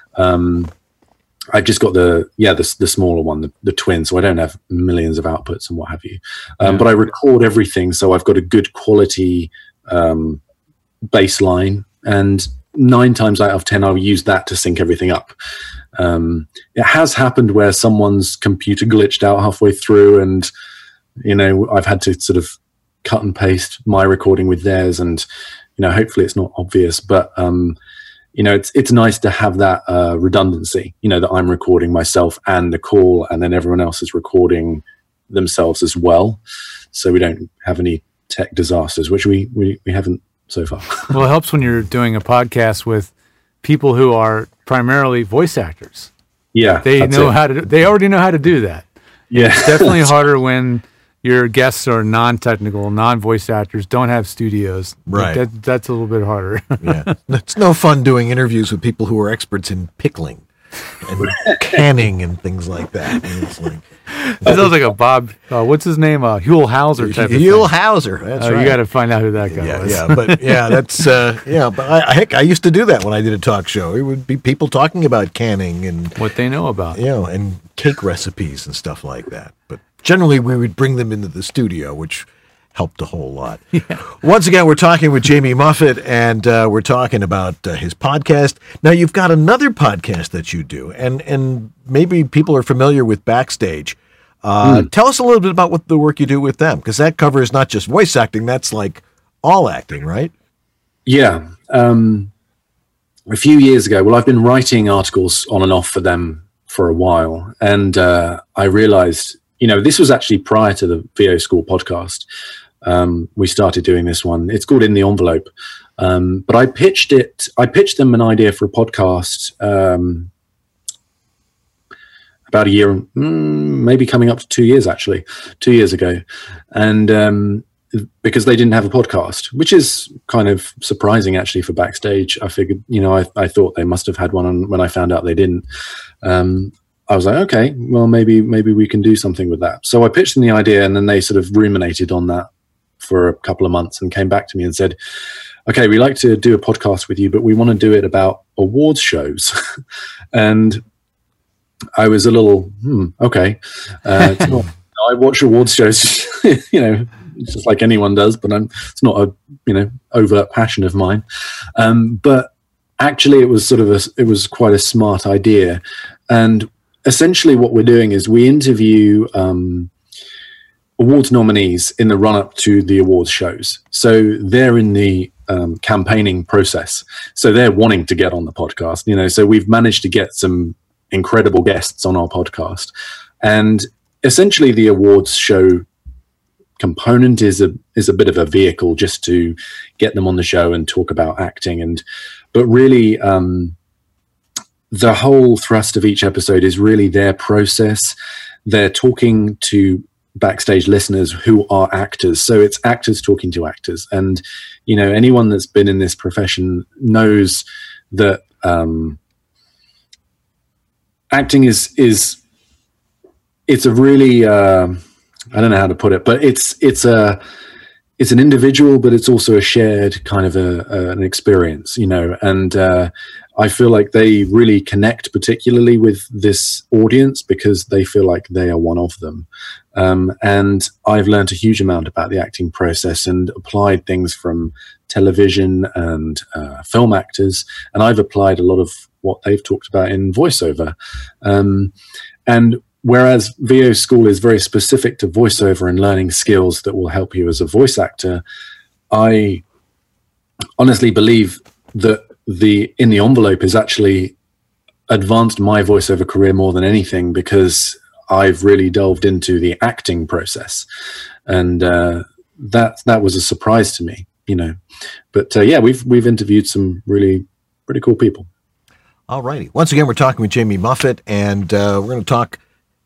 [SPEAKER 8] I've just got the smaller one, the Twin, so I don't have millions of outputs and what have you. But I record everything, so I've got a good quality baseline, and 9 times out of 10, I'll use that to sync everything up. It has happened where someone's computer glitched out halfway through, and I've had to sort of cut and paste my recording with theirs, and hopefully it's not obvious, but it's nice to have that redundancy, that I'm recording myself and the call, and then everyone else is recording themselves as well, so we don't have any tech disasters, which we haven't so far.
[SPEAKER 2] Well, it helps when you're doing a podcast with people who are primarily voice actors.
[SPEAKER 8] Yeah,
[SPEAKER 2] they already know how to do that.
[SPEAKER 8] Yeah,
[SPEAKER 2] it's definitely harder when your guests are non-technical, non-voice actors, don't have studios.
[SPEAKER 1] Right.
[SPEAKER 2] That's a little bit harder.
[SPEAKER 1] Yeah. It's no fun doing interviews with people who are experts in pickling and canning and things like that. And it's like,
[SPEAKER 2] it sounds like a Bob, what's his name? Huell Hauser type of thing.
[SPEAKER 1] Huell Hauser, that's right.
[SPEAKER 2] You got to find out who that guy was.
[SPEAKER 1] Yeah, but that's, but I used to do that when I did a talk show. It would be people talking about canning and
[SPEAKER 2] what they know about.
[SPEAKER 1] And cake recipes and stuff like that. But generally, we would bring them into the studio, which helped a whole lot. Yeah. Once again, we're talking with Jamie Muffett, and we're talking about his podcast. Now, you've got another podcast that you do, and maybe people are familiar with Backstage. Tell us a little bit about what the work you do with them, because that covers not just voice acting, that's like all acting, right?
[SPEAKER 8] Yeah. A few years ago, I've been writing articles on and off for them for a while, and I realized, this was actually prior to the VO School podcast. We started doing this one. It's called In the Envelope. But I pitched them an idea for a podcast about a year, maybe coming up to 2 years, actually, 2 years ago. And because they didn't have a podcast, which is kind of surprising, actually, for Backstage. I figured, I thought they must have had one, and when I found out they didn't, I was like, okay, well, maybe we can do something with that. So I pitched them the idea, and then they sort of ruminated on that for a couple of months and came back to me and said, okay, we like to do a podcast with you, but we want to do it about awards shows. And I was a little, okay. I watch awards shows, just like anyone does, but it's not a, overt passion of mine. But actually it was quite a smart idea. And essentially what we're doing is we interview awards nominees in the run-up to the awards shows. So they're in the campaigning process. So they're wanting to get on the podcast, so we've managed to get some incredible guests on our podcast. And essentially the awards show component is a bit of a vehicle just to get them on the show and talk about acting. But really, the whole thrust of each episode is really their process. They're talking to Backstage listeners who are actors. So it's actors talking to actors. And, anyone that's been in this profession knows that acting is it's a really, I don't know how to put it, but it's an individual, but it's also a shared kind of an experience, and I feel like they really connect particularly with this audience because they feel like they are one of them. And I've learned a huge amount about the acting process and applied things from television and film actors. And I've applied a lot of what they've talked about in voiceover. And whereas VO School is very specific to voiceover and learning skills that will help you as a voice actor, I honestly believe that In the Envelope has actually advanced my voiceover career more than anything because I've really delved into the acting process. And that was a surprise to me, But we've interviewed some really pretty cool people.
[SPEAKER 1] All righty. Once again, we're talking with Jamie Muffett, and we're going to talk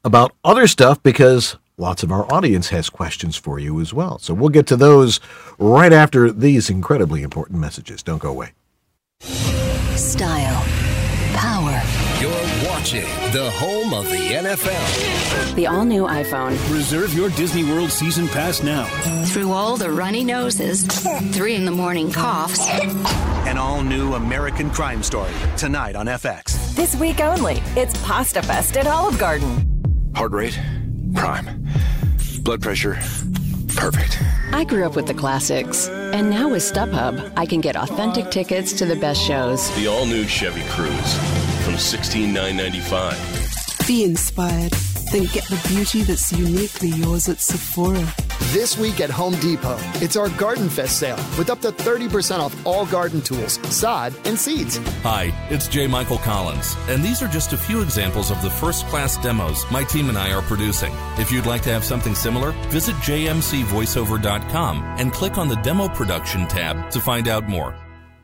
[SPEAKER 1] about other stuff because lots of our audience has questions for you as well. So we'll get to those right after these incredibly important messages. Don't go away.
[SPEAKER 9] Style. Power.
[SPEAKER 4] You're watching the home of the NFL.
[SPEAKER 10] The all-new iPhone.
[SPEAKER 4] Reserve your Disney World season pass now.
[SPEAKER 9] Through all the runny noses, 3 a.m. coughs.
[SPEAKER 4] An all-new American Crime Story tonight on FX.
[SPEAKER 10] This week only, it's Pasta Fest at Olive Garden.
[SPEAKER 11] Heart rate, prime. Blood pressure, perfect.
[SPEAKER 10] I grew up with the classics, and now with StubHub, I can get authentic tickets to the best shows.
[SPEAKER 12] The all-new Chevy Cruze from $16,995.
[SPEAKER 13] Be inspired, then get the beauty that's uniquely yours at Sephora.
[SPEAKER 14] This week at Home Depot, it's our Garden Fest sale with up to 30% off all garden tools, sod, and seeds.
[SPEAKER 15] Hi, it's J. Michael Collins, and these are just a few examples of the first-class demos my team and I are producing. If you'd like to have something similar, visit jmcvoiceover.com and click on the Demo Production tab to find out more.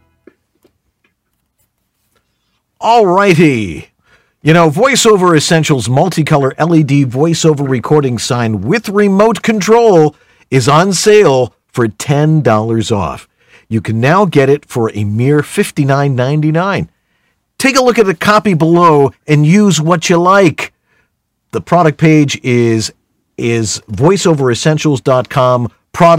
[SPEAKER 1] All righty. You know, VoiceOver Essentials multicolor LED voiceover recording sign with remote control is on sale for $10 off. You can now get it for a mere $59.99. Take a look at the copy below and use what you like. The product page is voiceoveressentials.com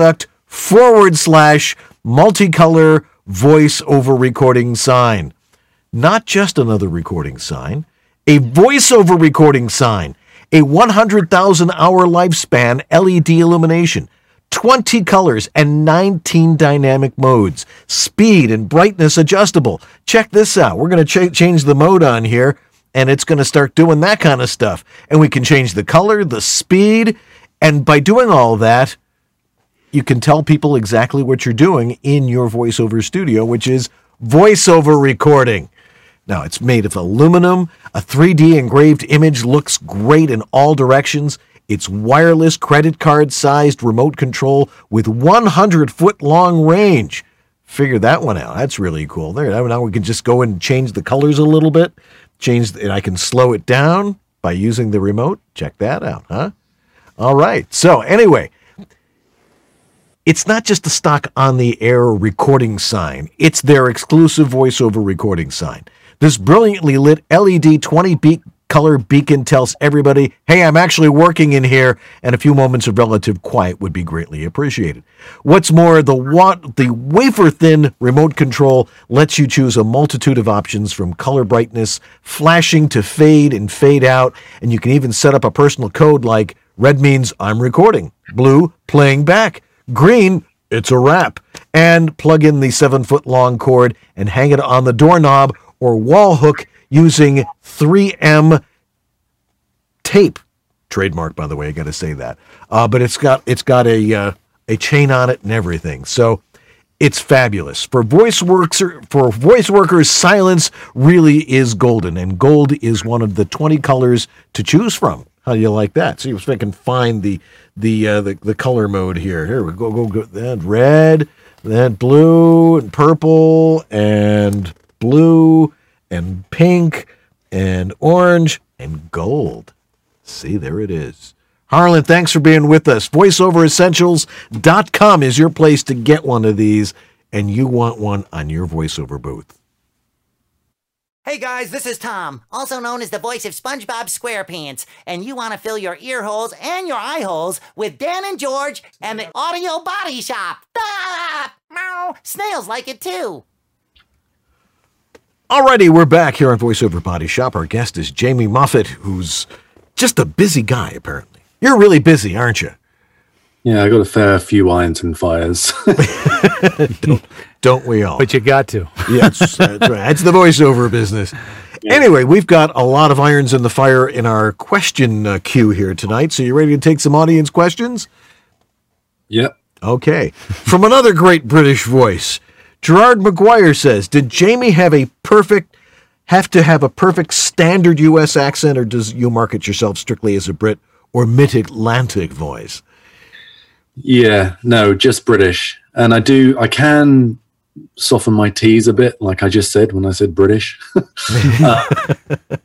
[SPEAKER 1] product/multicolor voiceover recording sign. Not just another recording sign. A voiceover recording sign, a 100,000-hour lifespan LED illumination, 20 colors and 19 dynamic modes, speed and brightness adjustable. Check this out. We're going to change the mode on here, and it's going to start doing that kind of stuff. And we can change the color, the speed, and by doing all that, you can tell people exactly what you're doing in your voiceover studio, which is voiceover recording. Now, it's made of aluminum. A 3D engraved image looks great in all directions. It's wireless, credit card-sized remote control with 100-foot-long range. Figure that one out. That's really cool. There. Now we can just go and change the colors a little bit. And I can slow it down by using the remote. Check that out, huh? All right. So, anyway, it's not just a stock on-the-air recording sign. It's their exclusive voiceover recording sign. This brilliantly lit LED 20 color beacon tells everybody, hey, I'm actually working in here, and a few moments of relative quiet would be greatly appreciated. What's more, the wafer-thin remote control lets you choose a multitude of options from color brightness, flashing to fade and fade out, and you can even set up a personal code like red means I'm recording, blue, playing back, green, it's a wrap, and plug in the 7-foot-long cord and hang it on the doorknob or wall hook using 3M tape. Trademark, by the way, I got to say that. But it's got a chain on it and everything. So it's fabulous. For voice workers, silence really is golden, and gold is one of the 20 colors to choose from. How do you like that? See if I can find the color mode here. Here we go. That red, that blue and purple and blue and pink and orange and gold. See, there it is. Harlan, thanks for being with us. VoiceOverEssentials.com is your place to get one of these, and you want one on your voiceover booth.
[SPEAKER 16] Hey guys, this is Tom, also known as the voice of SpongeBob SquarePants, and you want to fill your ear holes and your eye holes with Dan and George and the Audio Body Shop. Ah! Meow! Snails like it too.
[SPEAKER 1] Alrighty, we're back here on VoiceOver Body Shop. Our guest is Jamie Moffett, who's just a busy guy, apparently. You're really busy, aren't you?
[SPEAKER 8] Yeah, I got a fair few irons and fires.
[SPEAKER 1] Don't we all?
[SPEAKER 2] But you got to.
[SPEAKER 1] Yes, that's right. That's the voiceover business. Yeah. Anyway, we've got a lot of irons in the fire in our question queue here tonight. So you ready to take some audience questions?
[SPEAKER 8] Yep.
[SPEAKER 1] Okay. From another great British voice, Gerard McGuire says, did Jamie have to have a perfect standard U.S. accent, or does you market yourself strictly as a Brit or mid-Atlantic voice?
[SPEAKER 8] Yeah, no, just British. And I can soften my T's a bit, like I just said when I said British.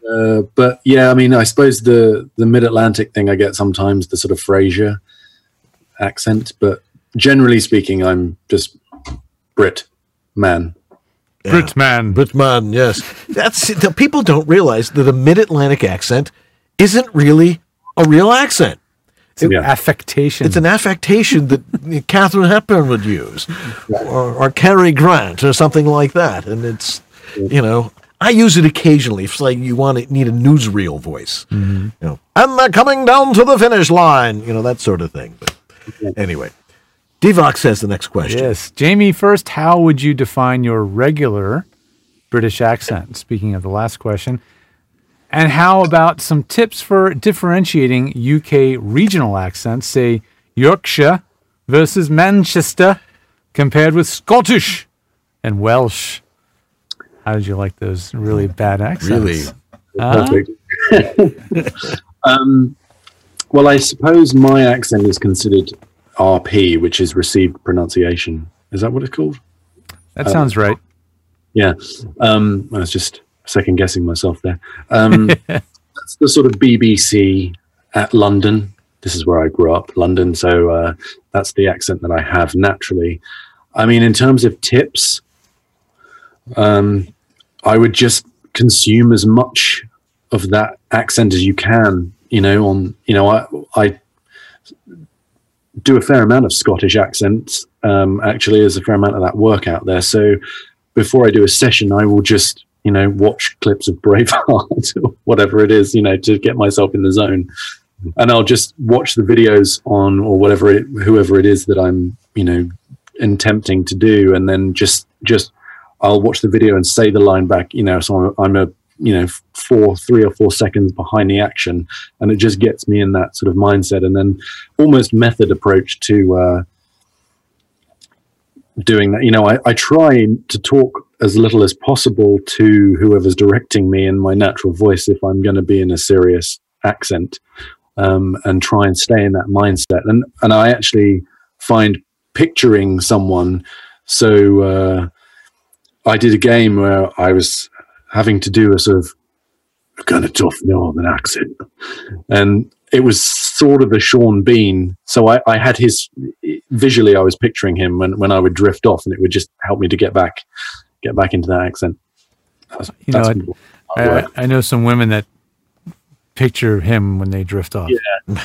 [SPEAKER 8] But yeah, I mean, I suppose the Mid-Atlantic thing I get sometimes, the sort of Frasier accent, but generally speaking, I'm just Brit man.
[SPEAKER 1] Yeah.
[SPEAKER 2] Britman,
[SPEAKER 1] yes. The people don't realize that a Mid-Atlantic accent isn't really a real accent.
[SPEAKER 2] It's an affectation.
[SPEAKER 1] It's an affectation that Katharine Hepburn would use, or Cary Grant, or something like that. And it's, I use it occasionally. It's like you need a newsreel voice.
[SPEAKER 2] Mm-hmm.
[SPEAKER 1] And they're coming down to the finish line, that sort of thing. But anyway, Divox says the next question.
[SPEAKER 2] Yes. Jamie, first, how would you define your regular British accent? Speaking of the last question. And how about some tips for differentiating UK regional accents, say Yorkshire versus Manchester, compared with Scottish and Welsh? How did you like those really bad accents?
[SPEAKER 8] Really? Perfect. Well, I suppose my accent is considered RP, which is received pronunciation. Is that what it's called?
[SPEAKER 2] That sounds right.
[SPEAKER 8] Yeah. I was just second guessing myself there. That's the sort of BBC at London. This is where I grew up, London. So that's the accent that I have naturally. I mean, in terms of tips, I would just consume as much of that accent as you can. I do a fair amount of Scottish accents. Actually, there's a fair amount of that work out there. So before I do a session, I will just watch clips of Braveheart or whatever it is, to get myself in the zone. And I'll just watch the videos on, or whoever it is that I'm, attempting to do. And then just I'll watch the video and say the line back, so I'm 3 or 4 seconds behind the action. And it just gets me in that sort of mindset, and then almost method approach to doing that. I try to talk as little as possible to whoever's directing me in my natural voice if I'm going to be in a serious accent, and try and stay in that mindset. And I actually find picturing someone. So I did a game where I was having to do a sort of kind of tough northern accent, and it was sort of a Sean Bean. So I had his visually. I was picturing him when I would drift off, and it would just help me to get back into that accent.
[SPEAKER 2] I know some women that picture him when they drift off.
[SPEAKER 8] Yeah.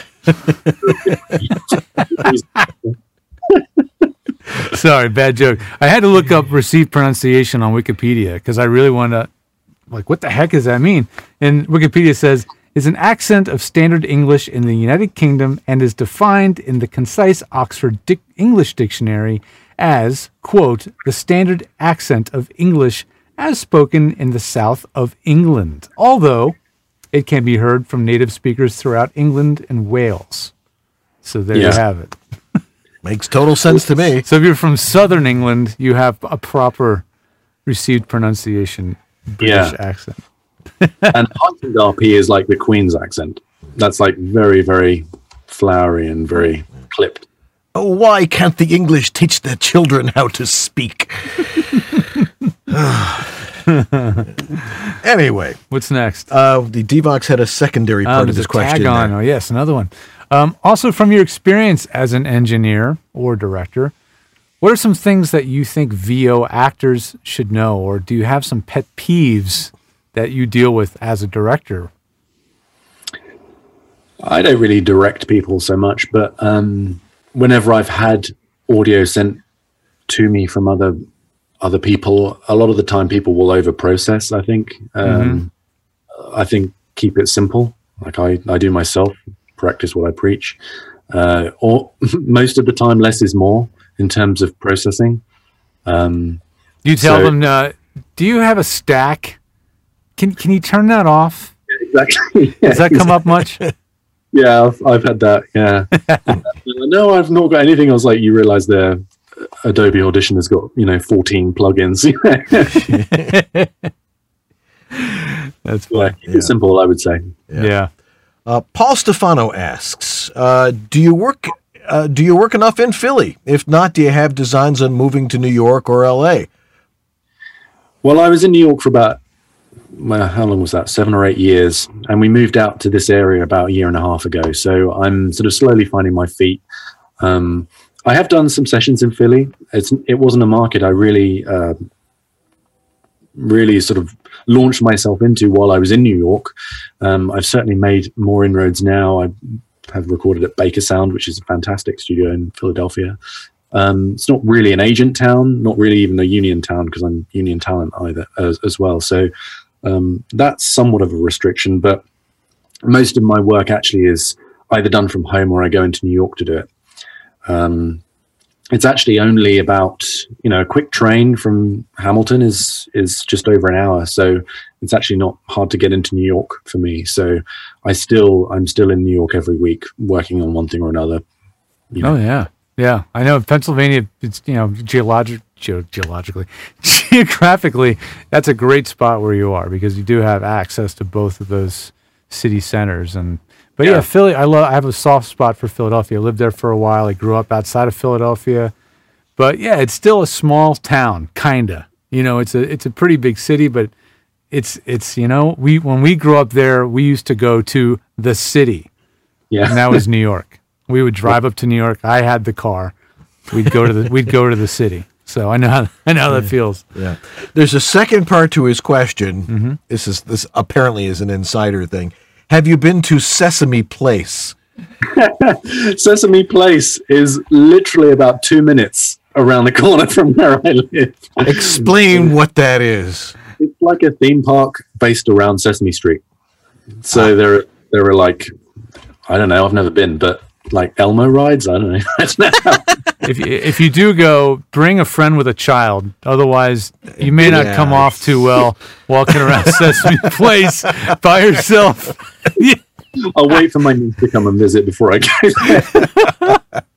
[SPEAKER 2] Sorry, bad joke. I had to look up received pronunciation on Wikipedia because I really wanted to, what the heck does that mean? And Wikipedia says, is an accent of standard English in the United Kingdom and is defined in the concise Oxford English Dictionary as, quote, the standard accent of English as spoken in the south of England, although it can be heard from native speakers throughout England and Wales. So there you have it.
[SPEAKER 1] Makes total sense to me.
[SPEAKER 2] So if you're from southern England, you have a proper received pronunciation British accent.
[SPEAKER 8] And heightened RP is like the Queen's accent. That's like very, very flowery and very clipped.
[SPEAKER 1] Oh, why can't the English teach their children how to speak? Anyway.
[SPEAKER 2] What's next?
[SPEAKER 1] The Divox had a secondary part of this question.
[SPEAKER 2] Tag on. Oh, yes, another one. Also, from your experience as an engineer or director, what are some things that you think VO actors should know? Or do you have some pet peeves that you deal with as a director?
[SPEAKER 8] I don't really direct people so much, but whenever I've had audio sent to me from other people, a lot of the time people will over-process, I think. I think keep it simple, like I do myself, practice what I preach. Or most of the time, less is more in terms of processing.
[SPEAKER 2] You tell them, do you have a stack? Can you turn that off?
[SPEAKER 8] Exactly.
[SPEAKER 2] Does that come up much?
[SPEAKER 8] Yeah, I've had that. Yeah. No, I've not got anything. I was like, you realize the Adobe Audition has got 14 plugins.
[SPEAKER 2] That's fine.
[SPEAKER 8] It's simple, I would say.
[SPEAKER 2] Yeah.
[SPEAKER 1] Paul Stefano asks, do you work enough in Philly? If not, do you have designs on moving to New York or LA?
[SPEAKER 8] Well, I was in New York for about well, how long was that? 7 or 8 years. And we moved out to this area about a year and a half ago. So I'm sort of slowly finding my feet. I have done some sessions in Philly. It wasn't a market I really sort of launched myself into while I was in New York. I've certainly made more inroads now. I have recorded at Baker Sound, which is a fantastic studio in Philadelphia. It's not really an agent town, not really even a union town, because I'm union talent either as well. So that's somewhat of a restriction, but most of my work actually is either done from home or I go into New York to do it. It's actually only about, a quick train from Hamilton is just over an hour. So it's actually not hard to get into New York for me. So I'm still in New York every week working on one thing or another.
[SPEAKER 2] Oh yeah. Yeah. I know Pennsylvania, it's, geographically, that's a great spot where you are, because you do have access to both of those city centers. But yeah, Philly, I have a soft spot for Philadelphia. I lived there for a while. I grew up outside of Philadelphia. But yeah, it's still a small town, kinda. It's a pretty big city, but it's when we grew up there, we used to go to the city.
[SPEAKER 8] Yeah.
[SPEAKER 2] And that was New York. We would drive up to New York. I had the car. We'd go to the city. So I know how that feels.
[SPEAKER 1] Yeah. There's a second part to his question. Mm-hmm. This apparently is an insider thing. Have you been to Sesame Place?
[SPEAKER 8] Sesame Place is literally about 2 minutes around the corner from where I live.
[SPEAKER 1] Explain what that is.
[SPEAKER 8] It's like a theme park based around Sesame Street. So there are like, I don't know, I've never been, but like Elmo rides. I don't know.
[SPEAKER 2] If you do go, bring a friend with a child. Otherwise, you may not come off too well walking around Sesame Place by yourself.
[SPEAKER 8] I'll wait for my niece to come and visit before I go.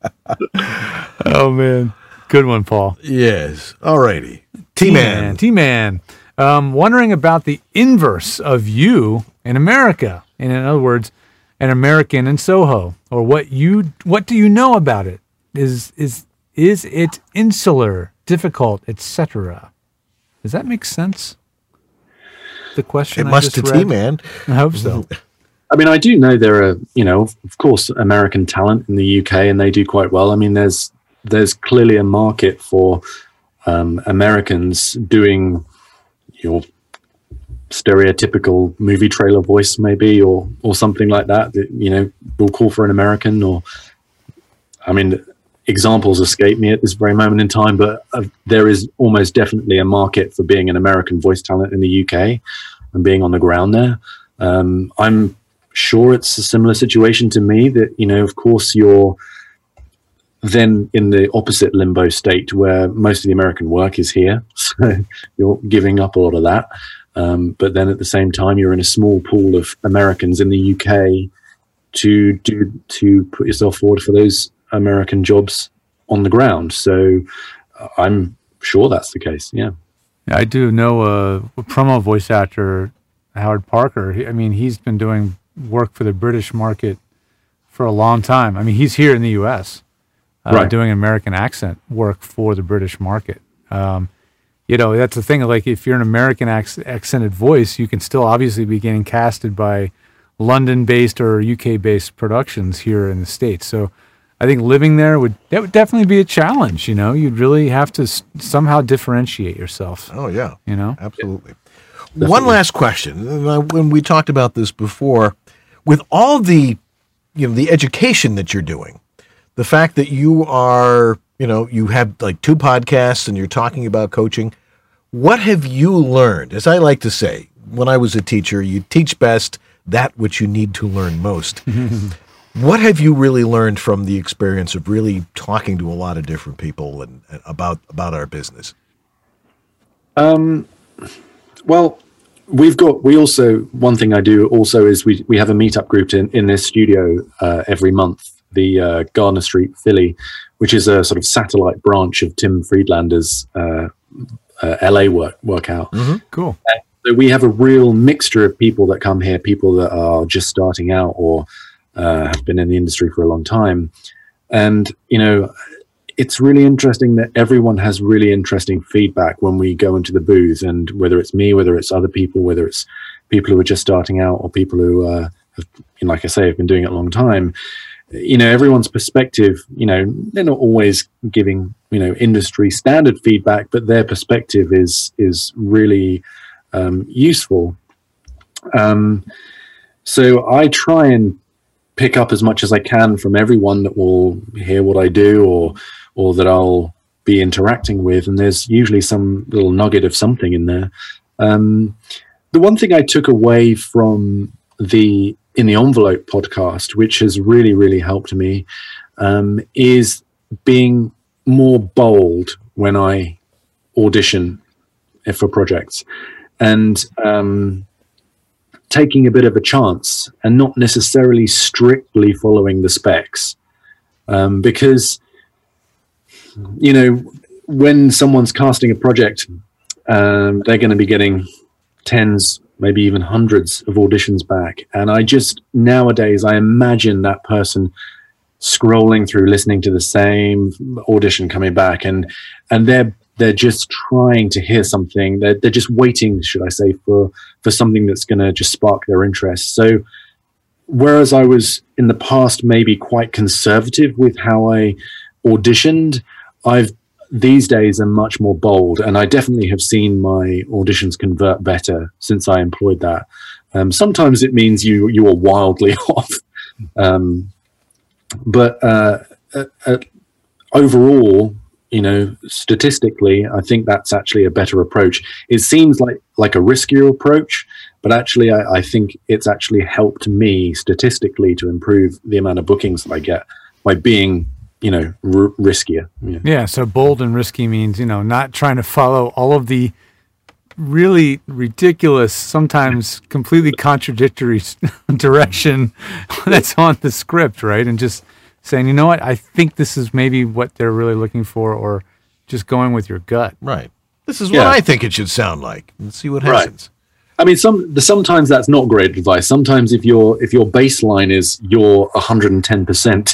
[SPEAKER 2] Oh man, good one, Paul.
[SPEAKER 1] Yes. All righty. T-Man.
[SPEAKER 2] Wondering about the inverse of you in America, and in other words, an American in Soho, or what do you know about it? Is it insular, difficult, etc.? Does that make sense? The question
[SPEAKER 1] it must to T-Man.
[SPEAKER 2] I hope so.
[SPEAKER 8] I mean, I do know there are, of course, American talent in the UK, and they do quite well. I mean, there's clearly a market for Americans doing your stereotypical movie trailer voice, maybe, or something like that. We'll call for an American, or, I mean, examples escape me at this very moment in time, but there is almost definitely a market for being an American voice talent in the UK and being on the ground there. I'm sure it's a similar situation to me that, of course, you're then in the opposite limbo state where most of the American work is here. So you're giving up a lot of that. But then at the same time, you're in a small pool of Americans in the UK to put yourself forward for those American jobs on the ground. So I'm sure that's the case. Yeah.
[SPEAKER 2] I do know a promo voice actor, Howard Parker. He's been doing work for the British market for a long time. I mean, he's here in the U.S.
[SPEAKER 8] Right.
[SPEAKER 2] Doing American accent work for the British market. That's the thing. Like, if you're an American accented voice, you can still obviously be getting casted by London-based or UK-based productions here in the States. So I think living there would definitely be a challenge. You'd really have to somehow differentiate yourself.
[SPEAKER 1] Oh yeah, absolutely.
[SPEAKER 2] Definitely.
[SPEAKER 1] One last question. When we talked about this before, with all the the education that you're doing, the fact that you are you have like 2 podcasts and you're talking about coaching, what have you learned? As I like to say, when I was a teacher, you teach best that which you need to learn most. What have you really learned from the experience of really talking to a lot of different people and about our business?
[SPEAKER 8] Well, one thing I do also is we have a meetup group in this studio every month, the Gardner Street Philly, which is a sort of satellite branch of Tim Friedlander's LA workout.
[SPEAKER 2] Mm-hmm. Cool.
[SPEAKER 8] So we have a real mixture of people that come here, people that are just starting out or have been in the industry for a long time. And, it's really interesting that everyone has really interesting feedback when we go into the booth, and whether it's me, whether it's other people, whether it's people who are just starting out or people who have, like I say, have been doing it a long time. Everyone's perspective, they're not always giving, industry standard feedback, but their perspective is really useful. So I try and pick up as much as I can from everyone that will hear what I do or that I'll be interacting with. And there's usually some little nugget of something in there. The one thing I took away from the In the Envelope podcast, which has really, really helped me, is being more bold when I audition for projects, and taking a bit of a chance and not necessarily strictly following the specs. Because, when someone's casting a project, they're going to be getting tens, maybe even hundreds of auditions back. And nowadays, I imagine that person scrolling through, listening to the same audition coming back, and they're just trying to hear something. They're just waiting, should I say, for something that's going to just spark their interest. So whereas I was in the past maybe quite conservative with how I auditioned, these days I'm much more bold, and I definitely have seen my auditions convert better since I employed that. Sometimes it means you are wildly off, but overall, statistically, I think that's actually a better approach. It seems like a riskier approach, but actually I think it's actually helped me statistically to improve the amount of bookings that I get by being riskier.
[SPEAKER 2] Yeah. So bold and risky means, not trying to follow all of the really ridiculous, sometimes completely contradictory direction that's on the script, right? And just saying, you know what, I think this is maybe what they're really looking for, or just going with your gut.
[SPEAKER 1] Right. This is what I think it should sound like. Let's see what happens.
[SPEAKER 8] I mean, sometimes that's not great advice. Sometimes if your baseline is you're 110%,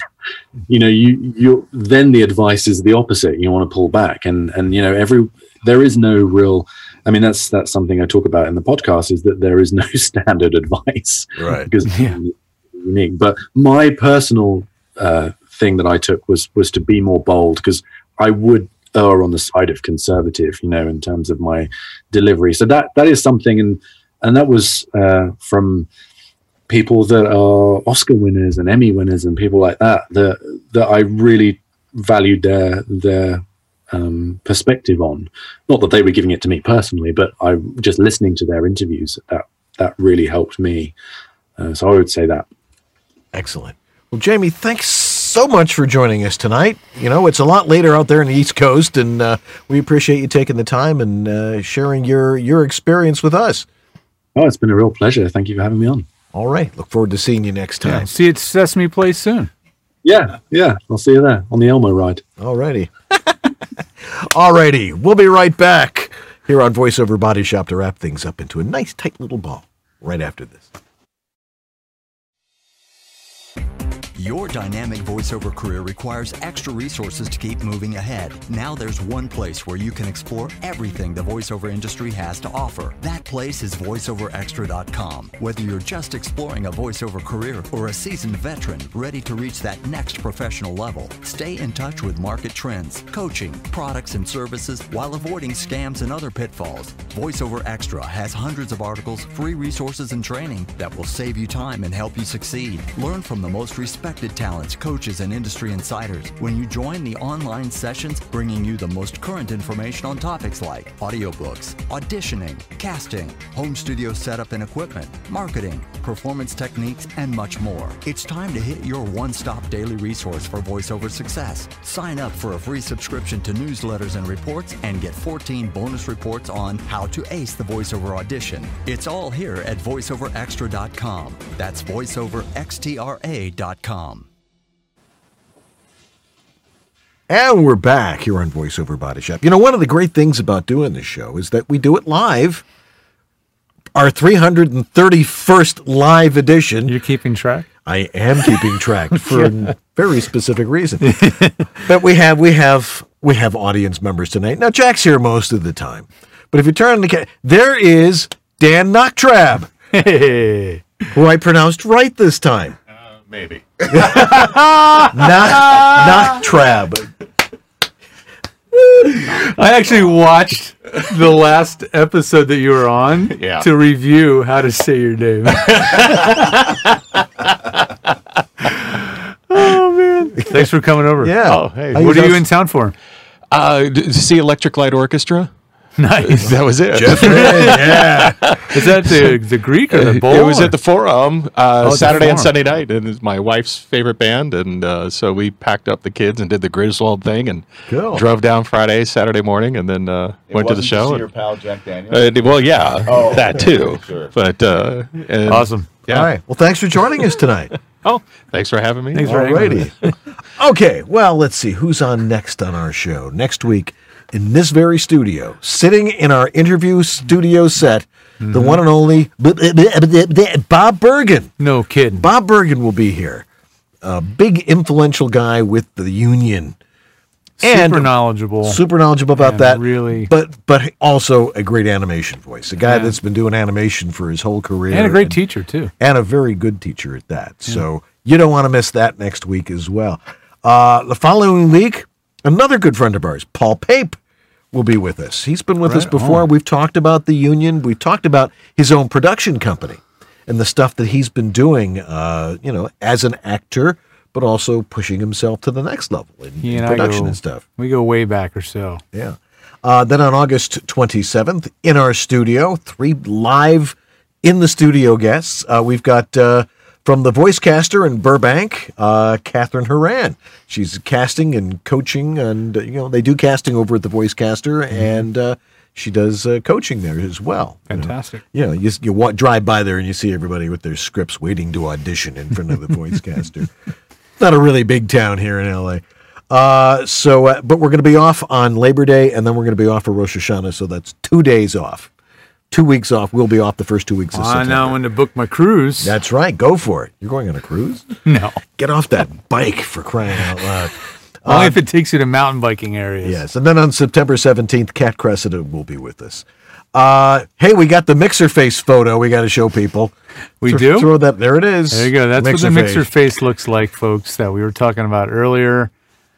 [SPEAKER 8] then the advice is the opposite. You want to pull back, and there is no real. I mean, that's something I talk about in the podcast, is that there is no standard advice,
[SPEAKER 1] right?
[SPEAKER 8] Because it's unique. But my personal thing that I took was to be more bold, because I would err on the side of conservative, in terms of my delivery. So that is something, and that was from people that are Oscar winners and Emmy winners and people like that I really valued their perspective on. Not that they were giving it to me personally, but I just listening to their interviews, that really helped me. So I would say that.
[SPEAKER 1] Excellent. Well, Jamie, thanks so much for joining us tonight. It's a lot later out there in the East Coast, and we appreciate you taking the time and sharing your experience with us.
[SPEAKER 8] Oh, it's been a real pleasure. Thank you for having me on.
[SPEAKER 1] All right. Look forward to seeing you next time.
[SPEAKER 2] Yeah, see you at Sesame Place soon.
[SPEAKER 8] Yeah. I'll see you there on the Elmo ride.
[SPEAKER 1] All righty. All righty. We'll be right back here on VoiceOver Body Shop to wrap things up into a nice, tight little ball right after this.
[SPEAKER 17] Your dynamic voiceover career requires extra resources to keep moving ahead. Now there's one place where you can explore everything the voiceover industry has to offer. That place is voiceoverextra.com. Whether you're just exploring a voiceover career or a seasoned veteran ready to reach that next professional level, stay in touch with market trends, coaching, products and services while avoiding scams and other pitfalls. VoiceOver Extra has hundreds of articles, free resources and training that will save you time and help you succeed. Learn from the most respected talents, coaches, and industry insiders when you join the online sessions, bringing you the most current information on topics like audiobooks, auditioning, casting, home studio setup and equipment, marketing, performance techniques, and much more. It's time to hit your one-stop daily resource for voiceover success. Sign up for a free subscription to newsletters and reports and get 14 bonus reports on how to ace the voiceover audition. It's all here at voiceoverextra.com. That's voiceoverextra.com.
[SPEAKER 1] And we're back here on VoiceOver Body Shop. One of the great things about doing this show is that we do it live. Our 331st live edition.
[SPEAKER 2] You're keeping track?
[SPEAKER 1] I am keeping track for a very specific reason. But we have audience members tonight. Now, Jack's here most of the time. But if you turn the there is Dan Nachtrab, who I pronounced right this time.
[SPEAKER 12] Maybe.
[SPEAKER 1] Nachtrab.
[SPEAKER 2] I actually watched the last episode that you were on to review how to say your name. Oh, man. Thanks for coming over.
[SPEAKER 1] Yeah.
[SPEAKER 12] Oh, hey.
[SPEAKER 2] What are you in town for?
[SPEAKER 12] To see Electric Light Orchestra.
[SPEAKER 2] Nice.
[SPEAKER 12] That was it.
[SPEAKER 1] Yeah.
[SPEAKER 2] Is that the Greek or the Bowl?
[SPEAKER 12] It was at the Forum Saturday
[SPEAKER 2] Forum.
[SPEAKER 12] and Sunday night, and it's my wife's favorite band, and so we packed up the kids and did the Griswold thing, and drove down Friday, Saturday morning, and then went to the show.
[SPEAKER 7] To see your pal Jack Daniels?
[SPEAKER 12] Well, yeah, that too.
[SPEAKER 7] Sure.
[SPEAKER 12] But and,
[SPEAKER 2] awesome.
[SPEAKER 12] Yeah.
[SPEAKER 1] All right. Well, thanks for joining us tonight.
[SPEAKER 12] Oh, thanks for having me.
[SPEAKER 2] Thanks for
[SPEAKER 1] Alrighty. Okay. Well, let's see who's on next on our show next week. In this very studio, sitting in our interview studio set, the one and only Bob Bergen.
[SPEAKER 2] No kidding.
[SPEAKER 1] Bob Bergen will be here. A big influential guy with the union.
[SPEAKER 2] Super knowledgeable.
[SPEAKER 1] Super knowledgeable about
[SPEAKER 2] And
[SPEAKER 1] that.
[SPEAKER 2] really-
[SPEAKER 1] But also a great animation voice. A guy that's been doing animation for his whole career.
[SPEAKER 2] And a great teacher, too.
[SPEAKER 1] And a very good teacher at that. So you don't want to miss that next week as well. The following week, another good friend of ours, Paul Pape, will be with us. He's been with us before. We've talked about the union. We've talked about his own production company and the stuff that he's been doing, as an actor, but also pushing himself to the next level in production and stuff.
[SPEAKER 2] We go way back or so.
[SPEAKER 1] Yeah. Then on August 27th, in our studio, 3 live in the studio guests. We've got from the voice caster in Burbank, Catherine Horan. She's casting and coaching, and they do casting over at the voice caster, and she does coaching there as well.
[SPEAKER 2] Fantastic.
[SPEAKER 1] You drive by there and you see everybody with their scripts waiting to audition in front of the voice caster. Not a really big town here in LA. But we're going to be off on Labor Day, and then we're going to be off for Rosh Hashanah, so that's 2 days off. 2 weeks off. We'll be off the first 2 weeks of September.
[SPEAKER 2] I know when to book my cruise.
[SPEAKER 1] That's right. Go for it. You're going on a cruise?
[SPEAKER 2] No.
[SPEAKER 1] Get off that bike, for crying out loud.
[SPEAKER 2] Only if it takes you to mountain biking areas.
[SPEAKER 1] Yes. And then on September 17th, Kat Cressida will be with us. Hey, we got the mixer face photo we got to show people.
[SPEAKER 2] We do?
[SPEAKER 1] Throw that. There it is.
[SPEAKER 2] There you go. That's what the mixer face looks like, folks, that we were talking about earlier.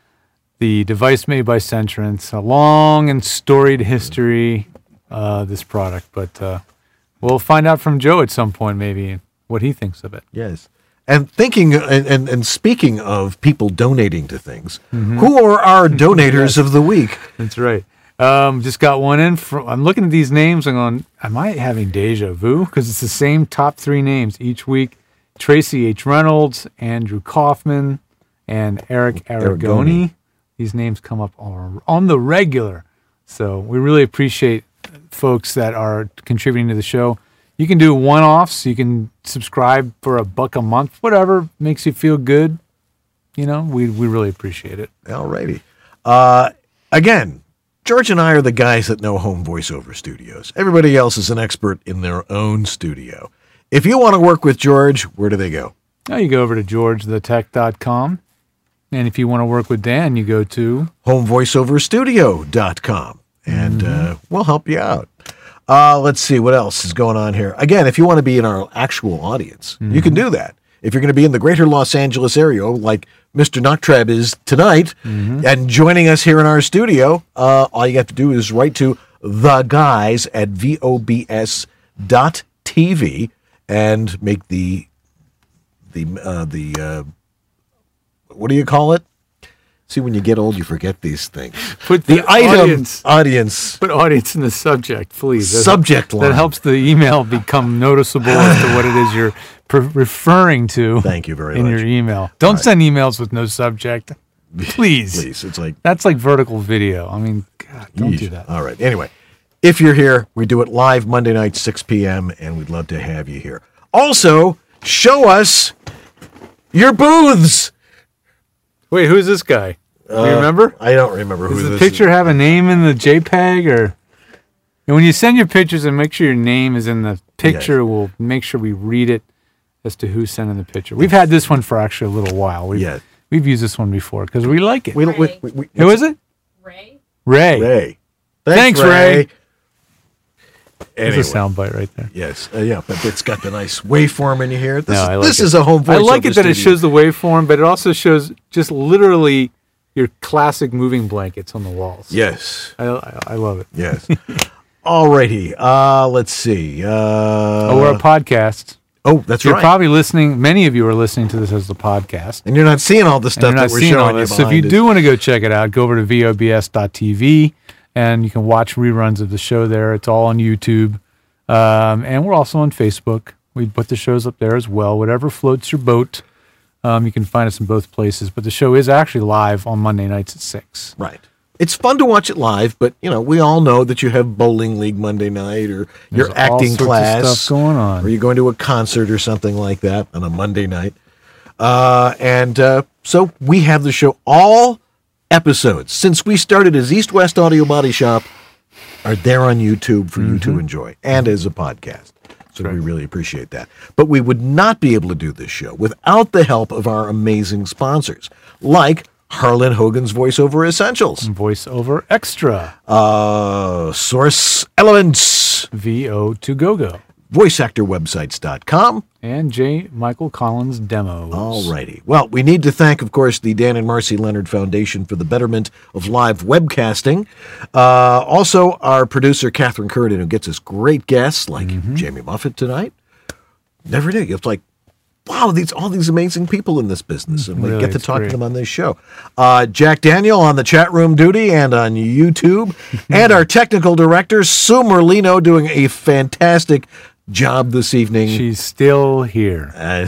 [SPEAKER 2] The device made by Centrance. A long and storied history, this product. But we'll find out from Joe at some point, maybe, what he thinks of it.
[SPEAKER 1] Yes. And thinking and speaking of people donating to things, who are our donators of the week?
[SPEAKER 2] That's right. Just got one in. I'm looking at these names and going, am I having deja vu? Because it's the same top 3 names each week. Tracy H. Reynolds, Andrew Kaufman, and Eric Aragoni. These names come up on the regular. So we really appreciate folks that are contributing to the show. You can do one-offs. You can subscribe for $1 a month, whatever makes you feel good. We really appreciate it.
[SPEAKER 1] All righty. Again, George and I are the guys that know home voiceover studios. Everybody else is an expert in their own studio. If you want to work with George, where do they go?
[SPEAKER 2] Now you go over to georgethetech.com. And if you want to work with Dan, you go to
[SPEAKER 1] homevoiceoverstudio.com. And we'll help you out. Let's see what else is going on here. Again, if you want to be in our actual audience, you can do that. If you're going to be in the greater Los Angeles area, like Mr. Nachtrab is tonight, and joining us here in our studio, all you have to do is write to the guys at VOBS.TV and make the what do you call it? See, when you get old, you forget these things.
[SPEAKER 2] Put
[SPEAKER 1] the item audience.
[SPEAKER 2] Put audience in the subject, please.
[SPEAKER 1] Subject line.
[SPEAKER 2] That helps the email become noticeable as to what it is you're referring to.
[SPEAKER 1] Thank you very
[SPEAKER 2] in
[SPEAKER 1] much.
[SPEAKER 2] your email. Don't send emails with no subject, please.
[SPEAKER 1] Please, it's like
[SPEAKER 2] that's like vertical video. I mean, God, don't do that.
[SPEAKER 1] All right. Anyway, if you're here, we do it live Monday night, 6 p.m., and we'd love to have you here. Also, show us your booths.
[SPEAKER 2] Wait, who's this guy? Do you remember?
[SPEAKER 1] I don't remember who
[SPEAKER 2] Does
[SPEAKER 1] this
[SPEAKER 2] the
[SPEAKER 1] is.
[SPEAKER 2] picture have a name in the JPEG? And when you send your pictures, and make sure your name is in the picture, we'll make sure we read it as to who's sending the picture. We've had this one for actually a little while. We've used this one before because we like it. Who is it? Ray. Thanks, Ray.
[SPEAKER 1] Anyway.
[SPEAKER 2] There's a soundbite right there.
[SPEAKER 1] Yes, but it's got the nice waveform in here.
[SPEAKER 2] This
[SPEAKER 1] is a home voiceover.
[SPEAKER 2] I like it that it
[SPEAKER 1] studio.
[SPEAKER 2] shows the waveform, but it also shows just literally your classic moving blankets on the walls.
[SPEAKER 1] Yes.
[SPEAKER 2] I love it.
[SPEAKER 1] Yes. Alrighty. Let's see.
[SPEAKER 2] We're a podcast.
[SPEAKER 1] Oh, that's
[SPEAKER 2] You're
[SPEAKER 1] right.
[SPEAKER 2] probably listening. Many of you are listening to this as the podcast.
[SPEAKER 1] And you're not seeing all the stuff that we're showing you.
[SPEAKER 2] So if you do want to go check it out, go over to VOBS.tv and you can watch reruns of the show there. It's all on YouTube. And we're also on Facebook. We put the shows up there as well. Whatever floats your boat. You can find us in both places. But the show is actually live on Monday nights at 6.
[SPEAKER 1] Right. It's fun to watch it live, but we all know that you have bowling league Monday night, or
[SPEAKER 2] There's
[SPEAKER 1] your acting
[SPEAKER 2] all sorts of
[SPEAKER 1] class
[SPEAKER 2] stuff going on,
[SPEAKER 1] or you're going to a concert or something like that on a Monday night. So we have the show. All episodes since we started as East West Audio Body Shop are there on YouTube for you to enjoy, and as a podcast. So we really appreciate that. But we would not be able to do this show without the help of our amazing sponsors, like Harlan Hogan's VoiceOver Essentials,
[SPEAKER 2] VoiceOver Extra,
[SPEAKER 1] Source Elements,
[SPEAKER 2] VO2GoGo,
[SPEAKER 1] VoiceActorWebsites.com,
[SPEAKER 2] and J. Michael Collins Demos.
[SPEAKER 1] Alrighty. Well, we need to thank, of course, the Dan and Marcy Leonard Foundation for the betterment of live webcasting. Also, our producer, Catherine Curtin, who gets us great guests like Jamie Muffett tonight. Never knew. It's like, wow, all these amazing people in this business, and we
[SPEAKER 2] Really,
[SPEAKER 1] get to
[SPEAKER 2] it's
[SPEAKER 1] talk
[SPEAKER 2] great.
[SPEAKER 1] to them on this show. Jack Daniel on the chat room duty and on YouTube, and our technical director, Sue Merlino, doing a fantastic job this evening.
[SPEAKER 2] She's still here.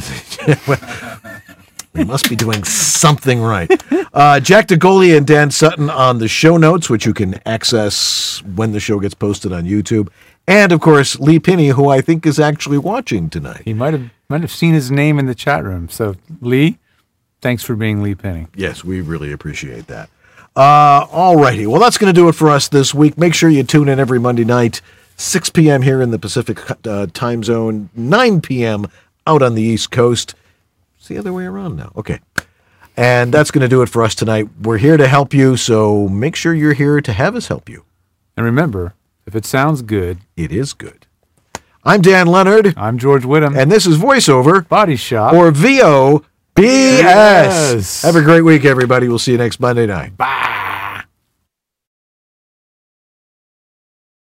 [SPEAKER 1] We must be doing something right. Jack DeGolia and Dan Sutton on the show notes, which you can access when the show gets posted on YouTube. And, of course, Lee Pinney, who I think is actually watching tonight.
[SPEAKER 2] He might have seen his name in the chat room. So, Lee, thanks for being Lee Pinney.
[SPEAKER 1] Yes, we really appreciate that. All righty. Well, that's going to do it for us this week. Make sure you tune in every Monday night, 6 p.m. here in the Pacific time zone, 9 p.m. out on the East Coast. It's the other way around now. Okay. And that's going to do it for us tonight. We're here to help you, so make sure you're here to have us help you.
[SPEAKER 2] And remember, if it sounds good,
[SPEAKER 1] it is good. I'm Dan Leonard.
[SPEAKER 2] I'm George Whittam.
[SPEAKER 1] And this is VoiceOver
[SPEAKER 2] Body Shop.
[SPEAKER 1] Or VOBS.
[SPEAKER 2] Yes.
[SPEAKER 1] Have a great week, everybody. We'll see you next Monday night.
[SPEAKER 2] Bye.